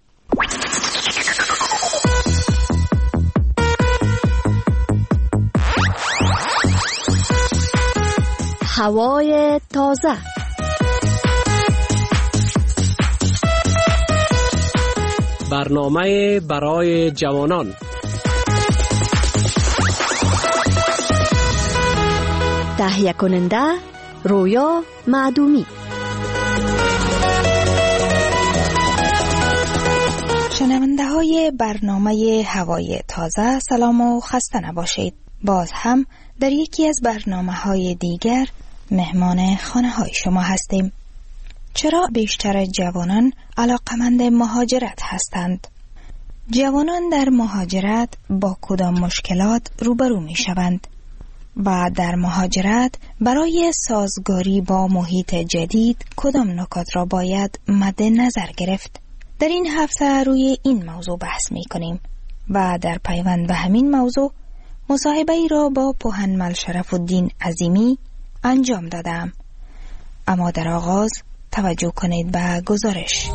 هوای تازه، برنامه برای جوانان، تهیه کننده رویا معدومی. شنونده های برنامه هوای تازه سلام و خسته نباشید. باز هم در یکی از برنامه های دیگر مهمان خانه های شما هستیم. چرا بیشتر جوانان علاقمند مهاجرت هستند؟ جوانان در مهاجرت با کدام مشکلات روبرو می شوند؟ و در مهاجرت برای سازگاری با محیط جدید کدام نکات را باید مد نظر گرفت؟ در این هفته روی این موضوع بحث می کنیم و در پیوند به همین موضوع مصاحبه ای را با پوهنمل شرف الدین عظیمی انجام دادم. اما در آغاز توجه کنید به گزارش.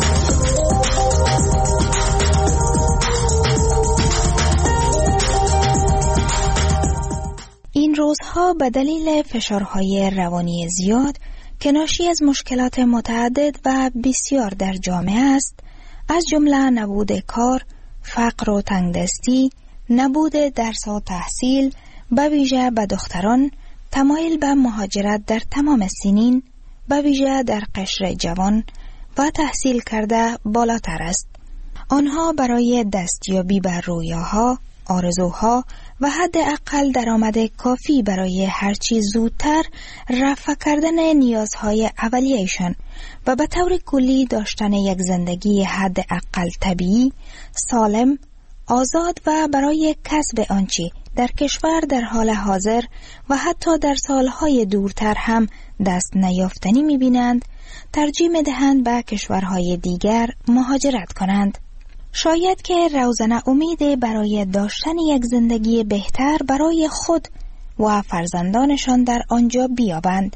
این روزها به دلیل فشارهای روانی زیاد که ناشی از مشکلات متعدد و بسیار در جامعه است، از جمله نبود کار، فقر و تنگدستی، نبود درس و تحصیل، به ویژه به دختران، تمایل به مهاجرت در تمام سنین، به ویژه در قشر جوان و تحصیل کرده بالاتر است. آنها برای دستیابی به رویاها، آرزوها و حداقل درآمد کافی برای هر چیز زودتر رفع کردن نیازهای اولیه‌شان و به طور کلی داشتن یک زندگی حداقل طبیعی، سالم، آزاد و برای کسب آنچه در کشور در حال حاضر و حتی در سالهای دورتر هم دست نیافتنی می‌بینند، ترجیح می‌دهند به کشورهای دیگر مهاجرت کنند. شاید که روزنه امید برای داشتن یک زندگی بهتر برای خود و فرزندانشان در آنجا بیابند،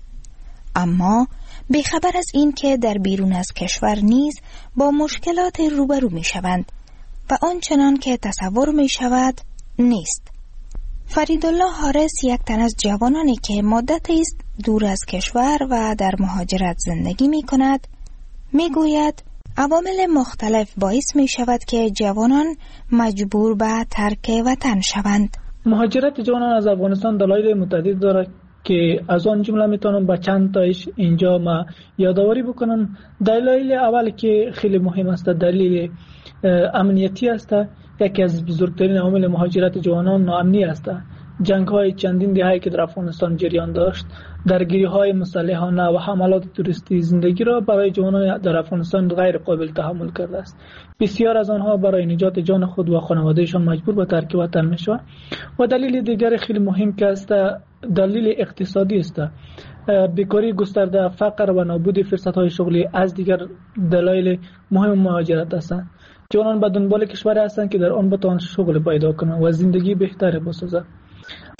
اما بیخبر از این که در بیرون از کشور نیز با مشکلات روبرو می‌شوند و آنچنان که تصور می‌شود نیست. فریدالله حارس یک تن از جوانانی که مدتی است دور از کشور و در مهاجرت زندگی می‌کند می‌گوید عوامل مختلف باعث می‌شود که جوانان مجبور به ترک وطن شوند. مهاجرت جوانان از افغانستان دلایل متعدد دارد که از آن جمله میتونم با چند تایش اینجا ما یادآوری بکنم. دلایل اول که خیلی مهم است دلیل امنیتی است. یکی از بزرگترین عوامل مهاجرت جوانان ناامنی است. جنگ های چندین دهه‌ای که در افغانستان جریان داشت، درگیری های مسلحانه و حملات توریستی زندگی را برای جوانان در افغانستان غیر قابل تحمل کرده است. بسیار از آنها برای نجات جان خود و خانوادهشان مجبور به ترک وطن میشوند. و دلیل دیگر خیلی مهم که است دلیل اقتصادی است. بیکاری گسترده، فقر و نابود فرصت‌های شغلی از دیگر دلایل مهم مهاجرت هستند. جوانان به دنبال کشوری هستند که در آن بتوانند شغل پیدا کنند و زندگی بهتری بسازند.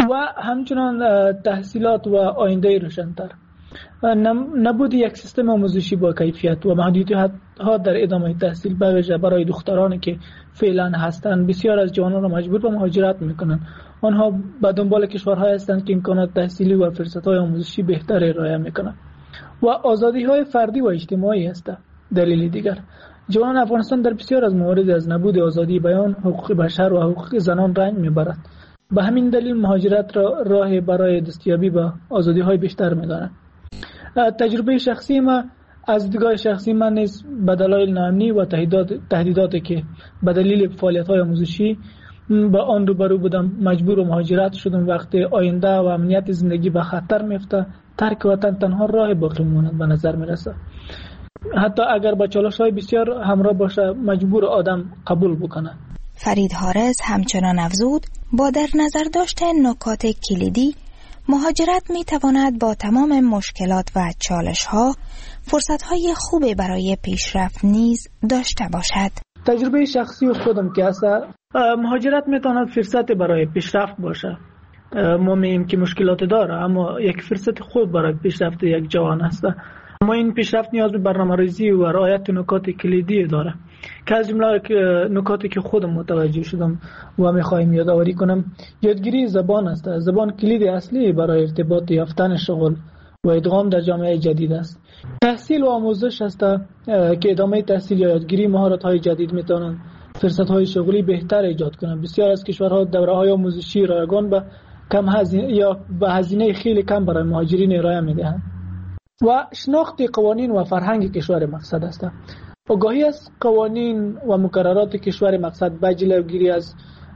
و همچنان تحصیلات و آینده روشن‌تر. نبود یک سیستم آموزشی با کیفیت و محدودیت‌ها در ادامه تحصیل به ویژه برای دخترانی که فعلا هستند بسیار از جوانان را مجبور به مهاجرت می‌کنند. آنها به دنبال کشورهایی هستند که امکانات تحصیلی و فرصت‌های آموزشی بهتر ارائه می‌کنند و آزادی‌های فردی و اجتماعی هستند. دلیل دیگر، جوانان افغانستان در بسیار از موارد از نبود آزادی بیان، حقوق بشر و حقوق زنان رنج می‌برند. به همین دلیل مهاجرت را راه برای دستیابی به آزادی‌های بیشتر می‌دانند. تجربه شخصی ما از دیدگاه شخصی من نیز به دلایل ناامنی و تهدیدات تهدیداتی که به دلیل فعالیت‌های آموزشی با آن روبرو بودم مجبور به مهاجرت شدم. وقتی آینده و امنیت زندگی به خطر میفته ترک وطن تنها راه باقی ماند به نظر میرسه. حتی اگر با چالش‌های بسیار همراه باشه مجبور آدم قبول بکنه. فرید حارس همچنان افزود با در نظر داشتن نکات کلیدی مهاجرت می تواند با تمام مشکلات و چالش‌ها فرصت‌های خوبی برای پیشرفت نیز داشته باشد. تجربه شخصی خودم که است مهاجرت می تواند فرصت برای پیشرفت باشه. ما میگیم که مشکلات داره اما یک فرصت خوب برای پیشرفت یک جوان است. اما این پیشرفت نیاز به برنامه‌ریزی و رعایت نکات کلیدی داره که از جمله نکاتی که خودم متوجه شدم و میخوایم یادآوری کنم یادگیری زبان است. زبان کلید اصلی برای ارتباط یافتن شغل و ادغام در جامعه جدید است. تحصیل و آموزش است که ادامه تحصیل یا یادگیری مهارت‌های جدید میتونن فرصت‌های شغلی بهتر ایجاد کنند. بسیار از کشورها دوره‌های آموزشی رایگان به کم هزینه یا به هزینه خیلی کم برای مهاجرین ارائه میدهند. و شناخت قوانین و فرهنگ کشور مقصد است. آگاهی از قوانین و مقررات کشور مقصد به جلوگیری از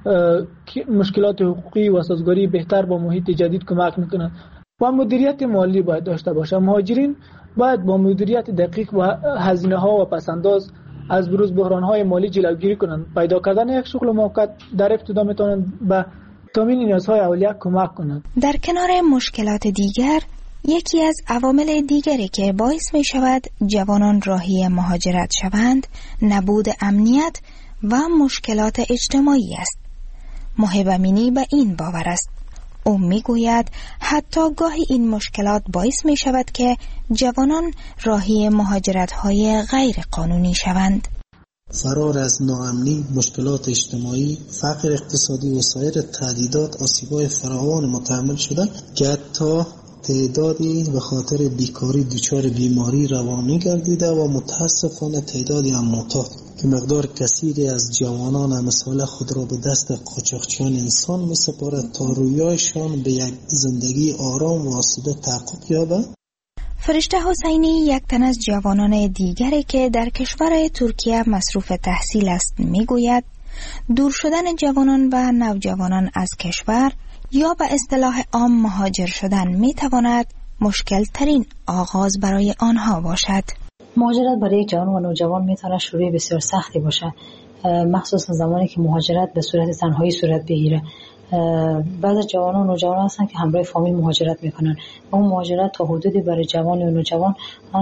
مشکلات حقوقی و سازگاری بهتر با محیط جدید کمک میکنند. و مدیریت مالی باید داشته باشه. مهاجرین باید با مدیریت دقیق و هزینه ها و پسنداز از بروز بحران های مالی جلوگیری کنند. پیدا کردن یک شغل موقت در ابتدا میتونند به تامین نیازهای اولیه کمک کنند. در کنار مشکلات دیگر یکی از عوامل دیگری که باعث می شود جوانان راهی مهاجرت شوند نبود امنیت و مشکلات اجتماعی است. محب امینی به این باور است. او می گوید حتی گاهی این مشکلات باعث می شود که جوانان راهی مهاجرت های غیر قانونی شوند. فرار از ناامنی، مشکلات اجتماعی، فقر اقتصادی و سایر تهدیدات آسیب‌های فراوان متحمل شدند که حتی تعدادی به خاطر بیکاری دچار بیماری روانی گردیده و متاسفانه تعدادی هم معتاد که مقدار کثیری از جوانان امثال خود را به دست قاچاقچیان انسان می سپارد تا رویایشان به یک زندگی آرام و آسوده تحقق یابد. فرشته حسینی یک تن از جوانان دیگری که در کشور ترکیه مصروف تحصیل است می گوید دور شدن جوانان و نوجوانان از کشور یا به اصطلاح عام مهاجر شدن می تواند مشکل ترین آغاز برای آنها باشد. مهاجرت برای یک جوان و نوجوان می تواند شروع بسیار سختی باشد، مخصوصا زمانی که مهاجرت به صورت تنهایی صورت بگیره. بعض از جوانان و نوجوانان هستند که همراه فامیل مهاجرت میکنن و اون مهاجرت تا حدودی برای جوان و نوجوان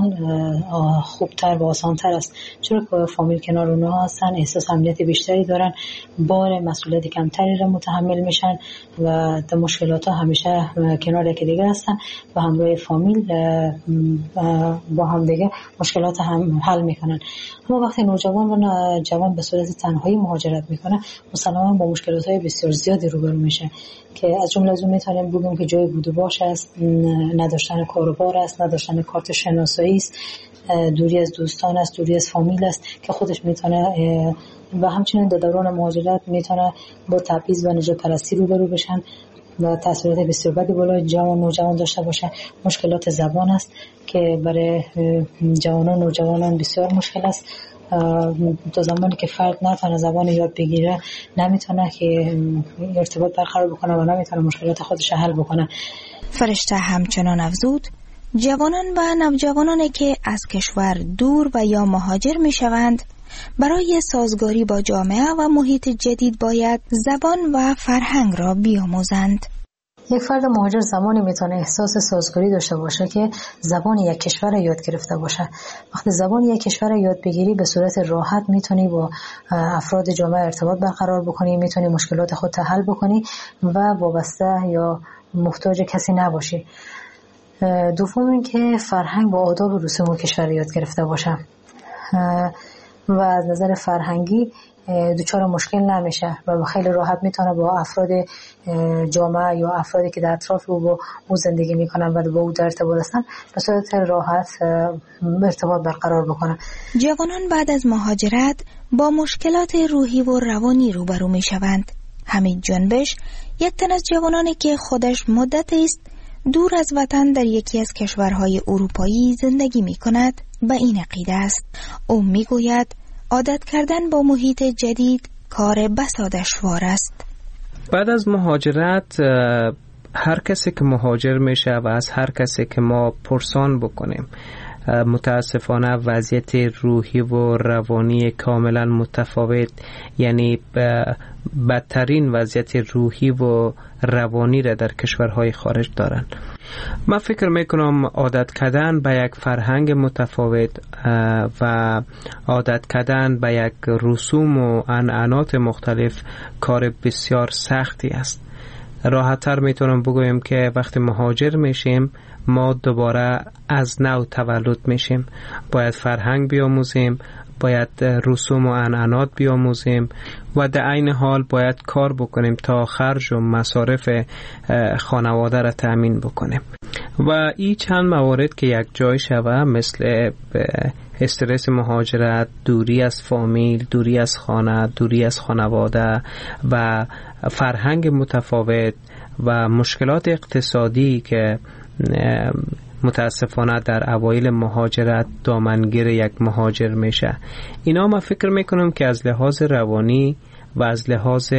خوبتر و آسانتر است، چون که فامیل کنار اونها هستن، احساس امنیت بیشتری دارن، بار مسئولیت کمتری را متحمل میشن و در مشکلات ها همیشه کنار یکدیگر هستن و همراه فامیل با هم دیگه مشکلات هم حل میکنن. اما وقتی نوجوان و جوان به صورت تنهایی مهاجرت میکنه مسلماً با مشکلات های بسیار زیادی روبرو میشه که از جمله از اون میتونیم بگیم که جای بود و باش است، نداشتن کاروبار است، نداشتن کارت شناسایی است، دوری از دوستان است، دوری از فامیل است که خودش میتونه و همچنین در دوران مهاجرت میتونه با تبعیض و نژاد پرستی روبرو بشن و تاثیرات بسیار بدی بالای جوان نوجوان داشته باشه. مشکلات زبان است که برای جوانان و نوجوانان بسیار مشکل است. تا زمانی که فرد نتونه زبان یاد بگیره نمیتونه که ارتباط برقرار بکنه و نمیتونه مشکلات خودش حل بکنه. فرشته همچنان افزود جوانان و نوجوانانی که از کشور دور و یا مهاجر می شوند برای سازگاری با جامعه و محیط جدید باید زبان و فرهنگ را بیاموزند. یک فرد مهاجر زمانی میتونه احساس سازگاری داشته باشه که زبان یک کشور یاد گرفته باشه. وقتی زبان یک کشور یاد بگیری به صورت راحت میتونی با افراد جامعه ارتباط برقرار بکنی، میتونی مشکلات خود حل بکنی و وابسته یا محتاج کسی نباشی. دوم این که فرهنگ با آداب و رسوم کشور یاد گرفته باشه و از نظر فرهنگی دچار مشکل نمیشه و خیلی راحت میتونه با افراد جامعه یا افرادی که در اطراف او با او زندگی میکنن و با او در ارتباط هستن به صورت راحت ارتباط برقرار بکنن. جوانان بعد از مهاجرت با مشکلات روحی و روانی روبرو میشوند. حمید جنبش یک تن از جوانانی که خودش مدت است دور از وطن در یکی از کشورهای اروپایی زندگی میکند به این عقیده است. او میگوید عادت کردن با محیط جدید کار بسا دشوار است. بعد از مهاجرت هر کسی که مهاجر میشه و از هر کسی که ما پرسان بکنیم متاسفانه وضعیت روحی و روانی کاملا متفاوت، یعنی بدترین وضعیت روحی و روانی را در کشورهای خارج دارن. من فکر میکنم عادت کردن به یک فرهنگ متفاوت و عادت کردن به یک رسوم و عنعنات مختلف کار بسیار سختی است. راحت‌تر میتونم بگویم که وقتی مهاجر میشیم ما دوباره از نو تولد میشیم، باید فرهنگ بیاموزیم، باید رسوم و عنعنات بیاموزیم و در عین حال باید کار بکنیم تا خرج و مصارف خانواده را تأمین بکنیم و این چند موارد که یک جای شوه مثل استرس مهاجرت، دوری از فامیل، دوری از خانه، دوری از خانواده و فرهنگ متفاوت و مشکلات اقتصادی که متاسفانه در اوایل مهاجرت دامنگیر یک مهاجر میشه، اینا ما فکر میکنم که از لحاظ روانی و از لحاظ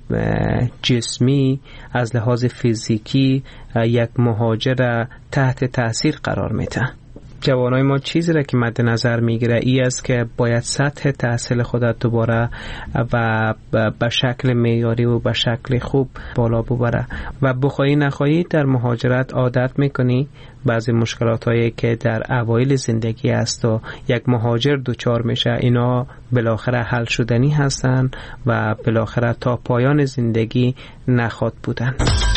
جسمی، از لحاظ فیزیکی یک مهاجر تحت تاثیر قرار میده. جوانای ما چیزی را که مد نظر میگیره ای است که باید سطح تحصیل خودت دوباره و به شکل معیاری و به شکل خوب بالا ببره و بخوایی نخواهی در مهاجرت عادت میکنی بعضی مشکلات هایی که در اوایل زندگی است و یک مهاجر دوچار میشه اینا بالاخره حل شدنی هستن و بالاخره تا پایان زندگی نخواد بودن.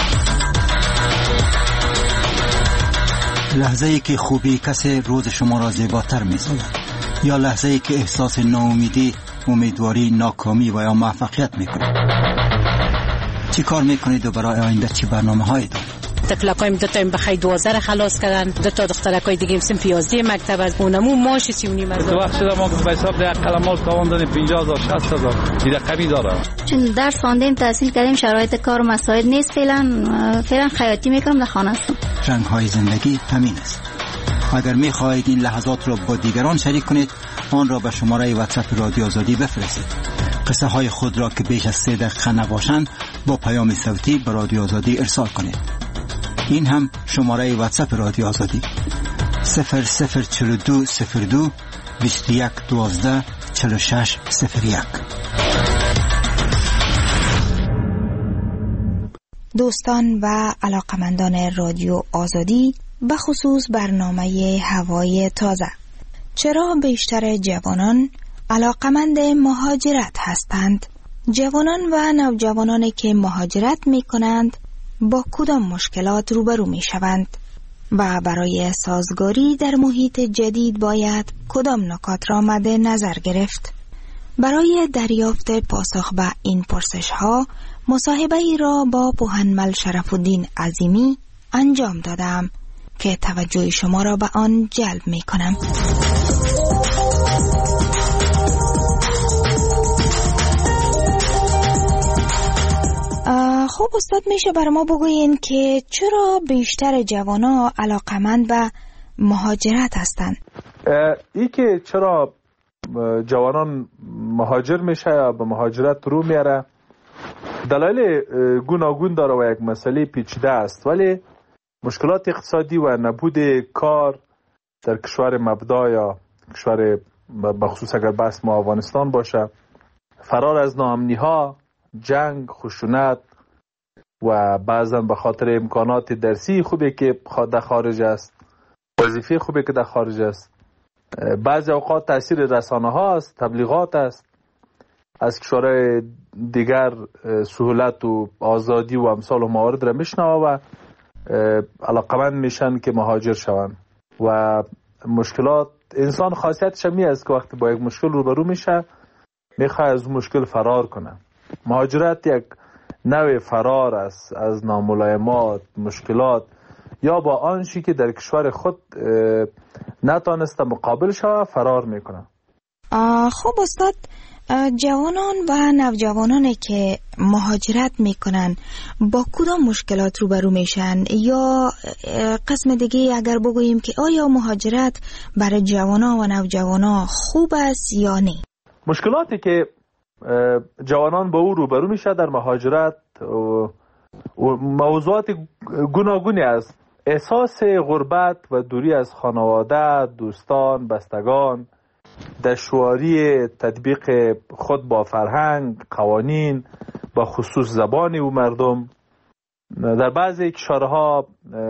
لحظه ای که خوبی کسی روز شما را زیباتر می سازد یا لحظه ای که احساس ناامیدی، امیدواری، ناکامی و یا موفقیت می کنید. چی کار می کنید و برای آینده چی برنامه هایی دارید؟ تکلقایم دو تایم بخی دوازده خلاص کردن، دو تا دخترکای دیگه سیم پیازی مکتب از اونمو ماش سی و نیم از وقت شده ما به حساب ده قلمال تواندن پنجاه هزار شصت هزار دیگه قوی داره. چون درس خواندیم تحصیل کردیم شرایط کار و مساعد نیست، فعلا فعلا خیاطی میکنم در خانه هستم. رنگ های زندگی همین است. اگر می خواهید این لحظات را با دیگران شریک کنید آن را به شماره واتساپ رادیو آزادی بفرستید. قصه های خود را که بیش از سه دقیقه نباشند با پیام صوتی به رادیو آزادی ارسال کنید. این هم شماره واتساپ رادیو آزادی صفر صفر چهل و دو صفر دو بیست و یک دوازده چهل و شش صفر یک. دوستان و علاقمندان رادیو آزادی به خصوص برنامه هوای تازه، چرا بیشتر جوانان علاقمند مهاجرت هستند؟ جوانان و نوجوانانی که مهاجرت می کنند با کدام مشکلات روبرو می شوند و برای سازگاری در محیط جدید باید کدام نکات را مد نظر گرفت؟ برای دریافت پاسخ به این پرسش ها مصاحبه ای را با پوهنمل شرف الدین عظیمی انجام دادم که توجه شما را به آن جلب می کنم. خب استاد میشه برای ما بگوین که چرا بیشتر جوانا علاقمند به مهاجرت هستند؟ ای که چرا جوانان مهاجر میشه یا به مهاجرت رو میاره دلایل گوناگون داره و یک مسئله پیچیده است، ولی مشکلات اقتصادی و نبود کار در کشور مبدا یا کشور بخصوص اگر بحث ما افغانستان باشه، فرار از ناامنی ها، جنگ، خشونت، و بعضا به خاطر امکانات درسی خوبی که در خارج است، وظیفه خوبی که در خارج است. بعضی اوقات تاثیر رسانه ها است، تبلیغات است، از کشورهای دیگر سهولت و آزادی و امثال و موارد را میشنوه و علاقمند میشن که مهاجر شوند. و مشکلات انسان خاصیتش می است که وقتی با یک مشکل روبرو میشه میخواد از مشکل فرار کنه. مهاجرت یک نوع فرار است از ناملایمات، مشکلات یا با آنچه که در کشور خود نتانسته مقابل شوه فرار میکنه. خب استاد، جوانان و نوجوانانی که مهاجرت میکنن با کدام مشکلات روبرو میشن؟ یا قسم دیگه اگر بگوییم که آیا مهاجرت برای جوانان و نوجوانان خوب است یا نه؟ مشکلاتی که جوانان با او روبرو میشه در مهاجرت موضوعات گوناگونی است. احساس غربت و دوری از خانواده، دوستان، بستگان، دشواری تطبیق خود با فرهنگ، قوانین، با خصوص زبان او مردم. در بعضی کشورها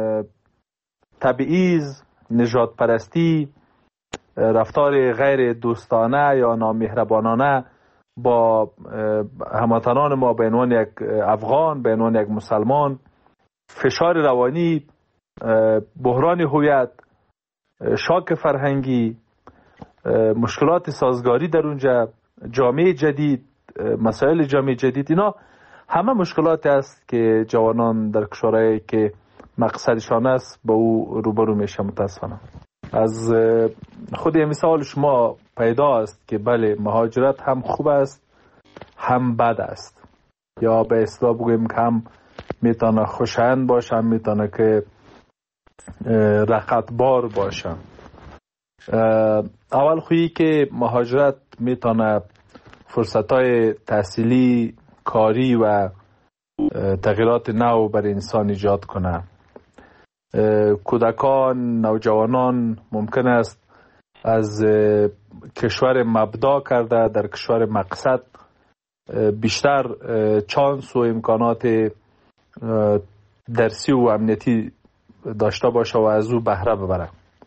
تبعیض، نژاد پرستی، رفتار غیر دوستانه یا نامهربانانه با هموطنان ما به عنوان یک افغان، به عنوان یک مسلمان، فشار روانی، بحران هویت، شاک فرهنگی، مشکلات سازگاری در اونجا، جامعه جدید، مسائل جامعه جدید، اینا همه مشکلاتی است که جوانان در کشورهایی که مقصدشان است با او روبرو میشه. متاسفانه از خود مثال شما پیدا است که بله، مهاجرت هم خوب است هم بد است، یا به اصطلاح بگوییم که هم میتونه خوشایند باشه، هم میتونه که رقتبار باشه. اول خویی که مهاجرت میتونه فرصتهای تحصیلی، کاری و تغییرات نو بر انسان ایجاد کنه. کودکان، نوجوانان ممکن است از کشور مبدا کرده در کشور مقصد بیشتر چانس و امکانات درسی و امنیتی داشته باشه و از او بهره ببره.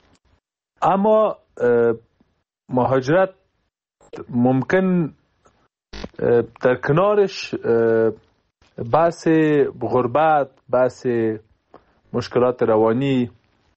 اما مهاجرت ممکن در کنارش بحث غربت، بحث مشکلات روانی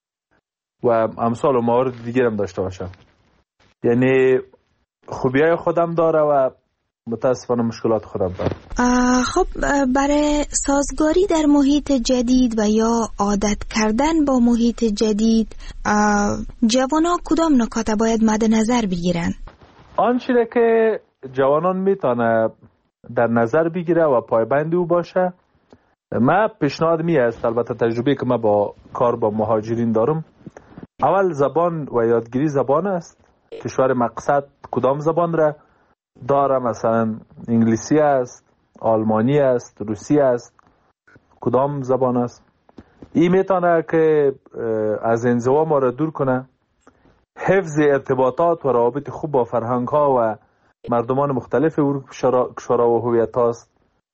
و امثال و موارد دیگر هم داشته باشه. یعنی خوبیای خودم داره و متاسفانه مشکلات خودم داره. خب برای سازگاری در محیط جدید و یا عادت کردن با محیط جدید جوانان کدام نکات باید مد نظر بگیرن؟ آنچه که جوانان میتونه در نظر بگیره و پایبند او باشه، من پیشنهاد می است، البته تجربه که من با کار با مهاجرین دارم، اول زبان و یادگیری زبان است. کشور مقصد کدام زبان را داره؟ مثلا انگلیسی است، آلمانی است، روسی است، کدام زبان است؟ این میتونه که از انزوا ما را دور کنه. حفظ ارتباطات و روابط خوب با فرهنگ ها و مردمان مختلف کشورها و هویت هاست.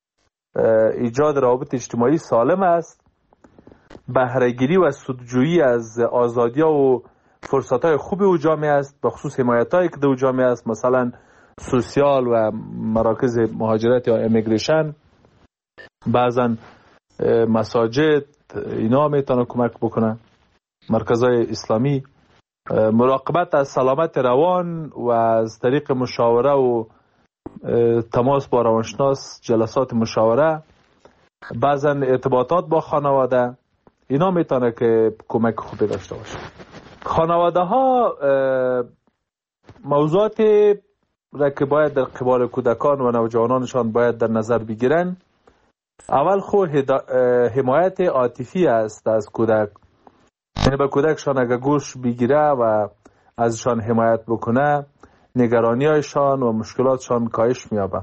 ایجاد روابط اجتماعی سالم است. بهره‌گیری و سودجویی از آزادی ها و فرصت های خوب او جامعه است، به خصوص حمایت هایی که در جامعه است، مثلا سوسیال و مراکز مهاجرت یا امیگریشن، بعضا مساجد، اینا میتونه کمک بکنه، مرکزهای اسلامی. مراقبت از سلامت روان و از طریق مشاوره و تماس با روانشناس، جلسات مشاوره، بعضا ارتباطات با خانواده، اینا میتونه که کمک خوبی داشته باشه. خانواده ها موضوعات را که باید در قبال کودکان و نوجوانانشان باید در نظر بگیرن. اول خود حمایت عاطفی است از کودک، یعنی به کودکشان اگر گوش بگیره و ازشان حمایت بکنه، نگرانی هایشان و مشکلاتشان کاهش میابه.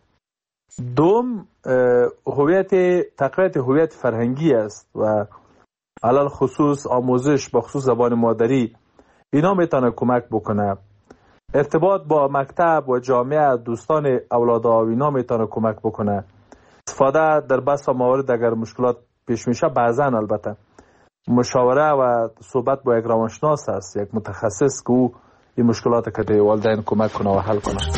دوم، هویت تقویت هویت فرهنگی است و علل خصوص آموزش به خصوص زبان مادری، اینا میتونه کمک بکنه. ارتباط با مکتب و جامعه، دوستان اولاد و اینا میتونه کمک بکنه. استفاده در بس موارد اگر مشکلات پیش میشه بعضا البته مشاوره و صحبت با یک روانشناس است، یک متخصص که او این مشکلات که به والدین کمک کنه و حل کنه.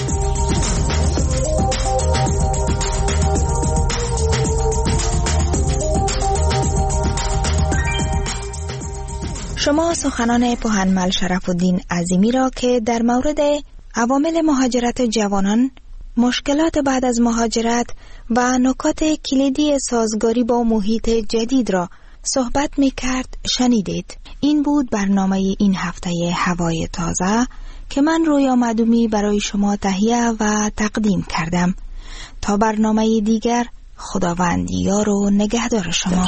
شما سخنان پوهنمل شرف الدین عظیمی را که در مورد عوامل مهاجرت جوانان، مشکلات بعد از مهاجرت و نکات کلیدی سازگاری با محیط جدید را صحبت می کرد شنیدید. این بود برنامه این هفته هوای تازه که من رویا مدومی برای شما تهیه و تقدیم کردم. تا برنامه دیگر، خداوند یار و نگهدار شما.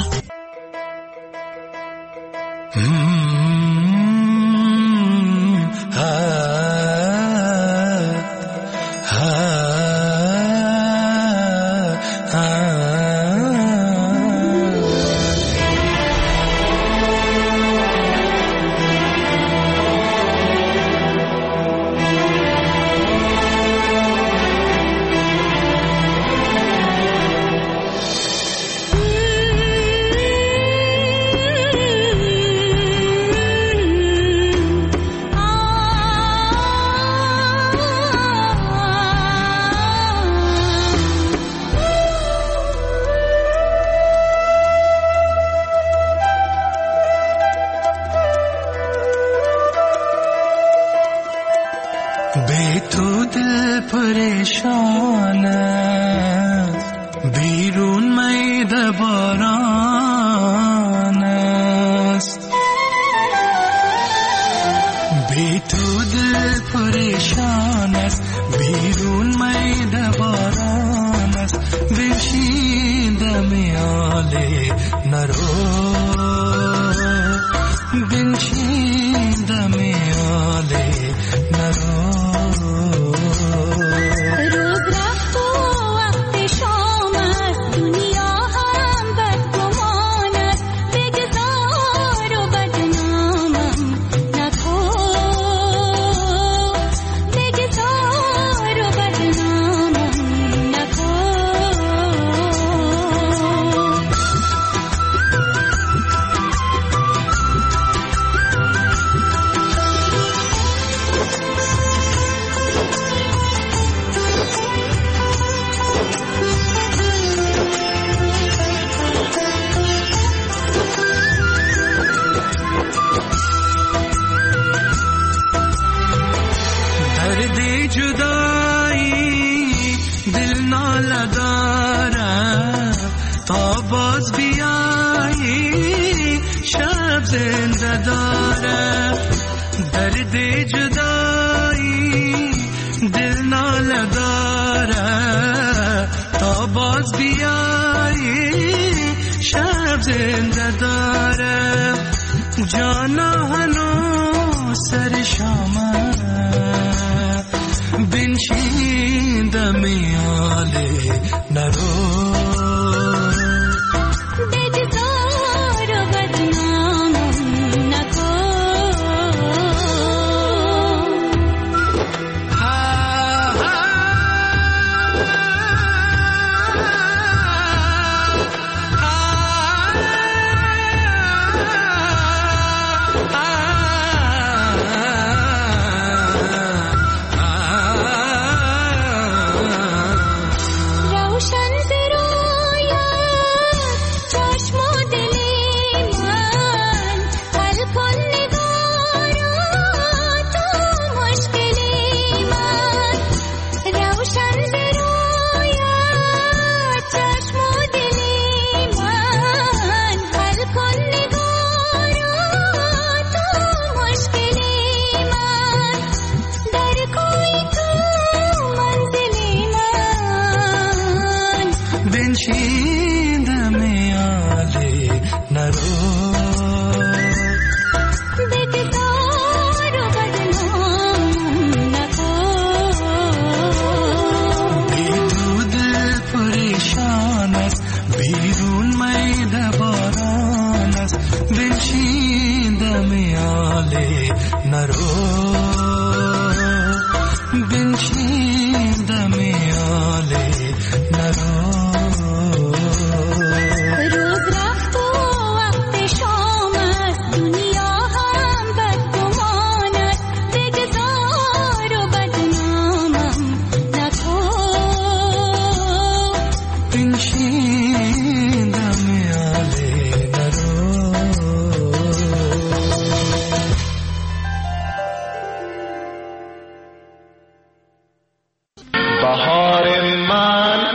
Binchi dame ale naro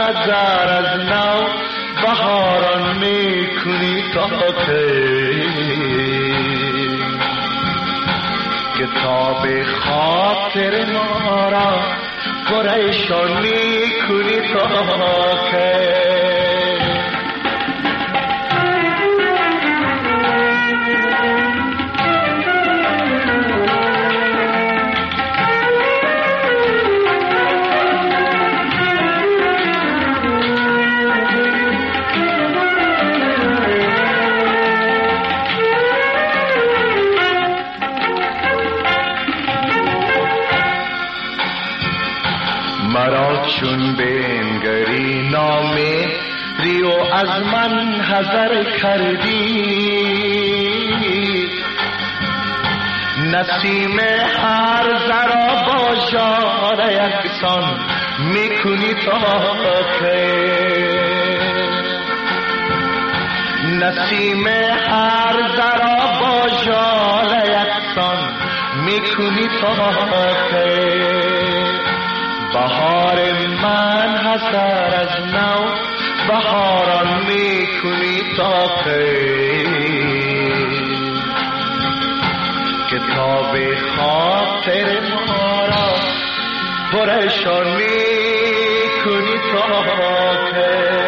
نظر از نو بهاران میکنی تا کی کتاب خاطر ما را پریشان میکنی تا کی چون بنگری نامه ریو از من حذر کردی نسیم هر ذرا با جان یکسان میکنی تا کی نسیم هر ذرا با جان یکسان میکنی تا کی بهار من حسر از نو بهاران میکنی تا کی کتاب خاطر ما را پریشان میکنی تا کی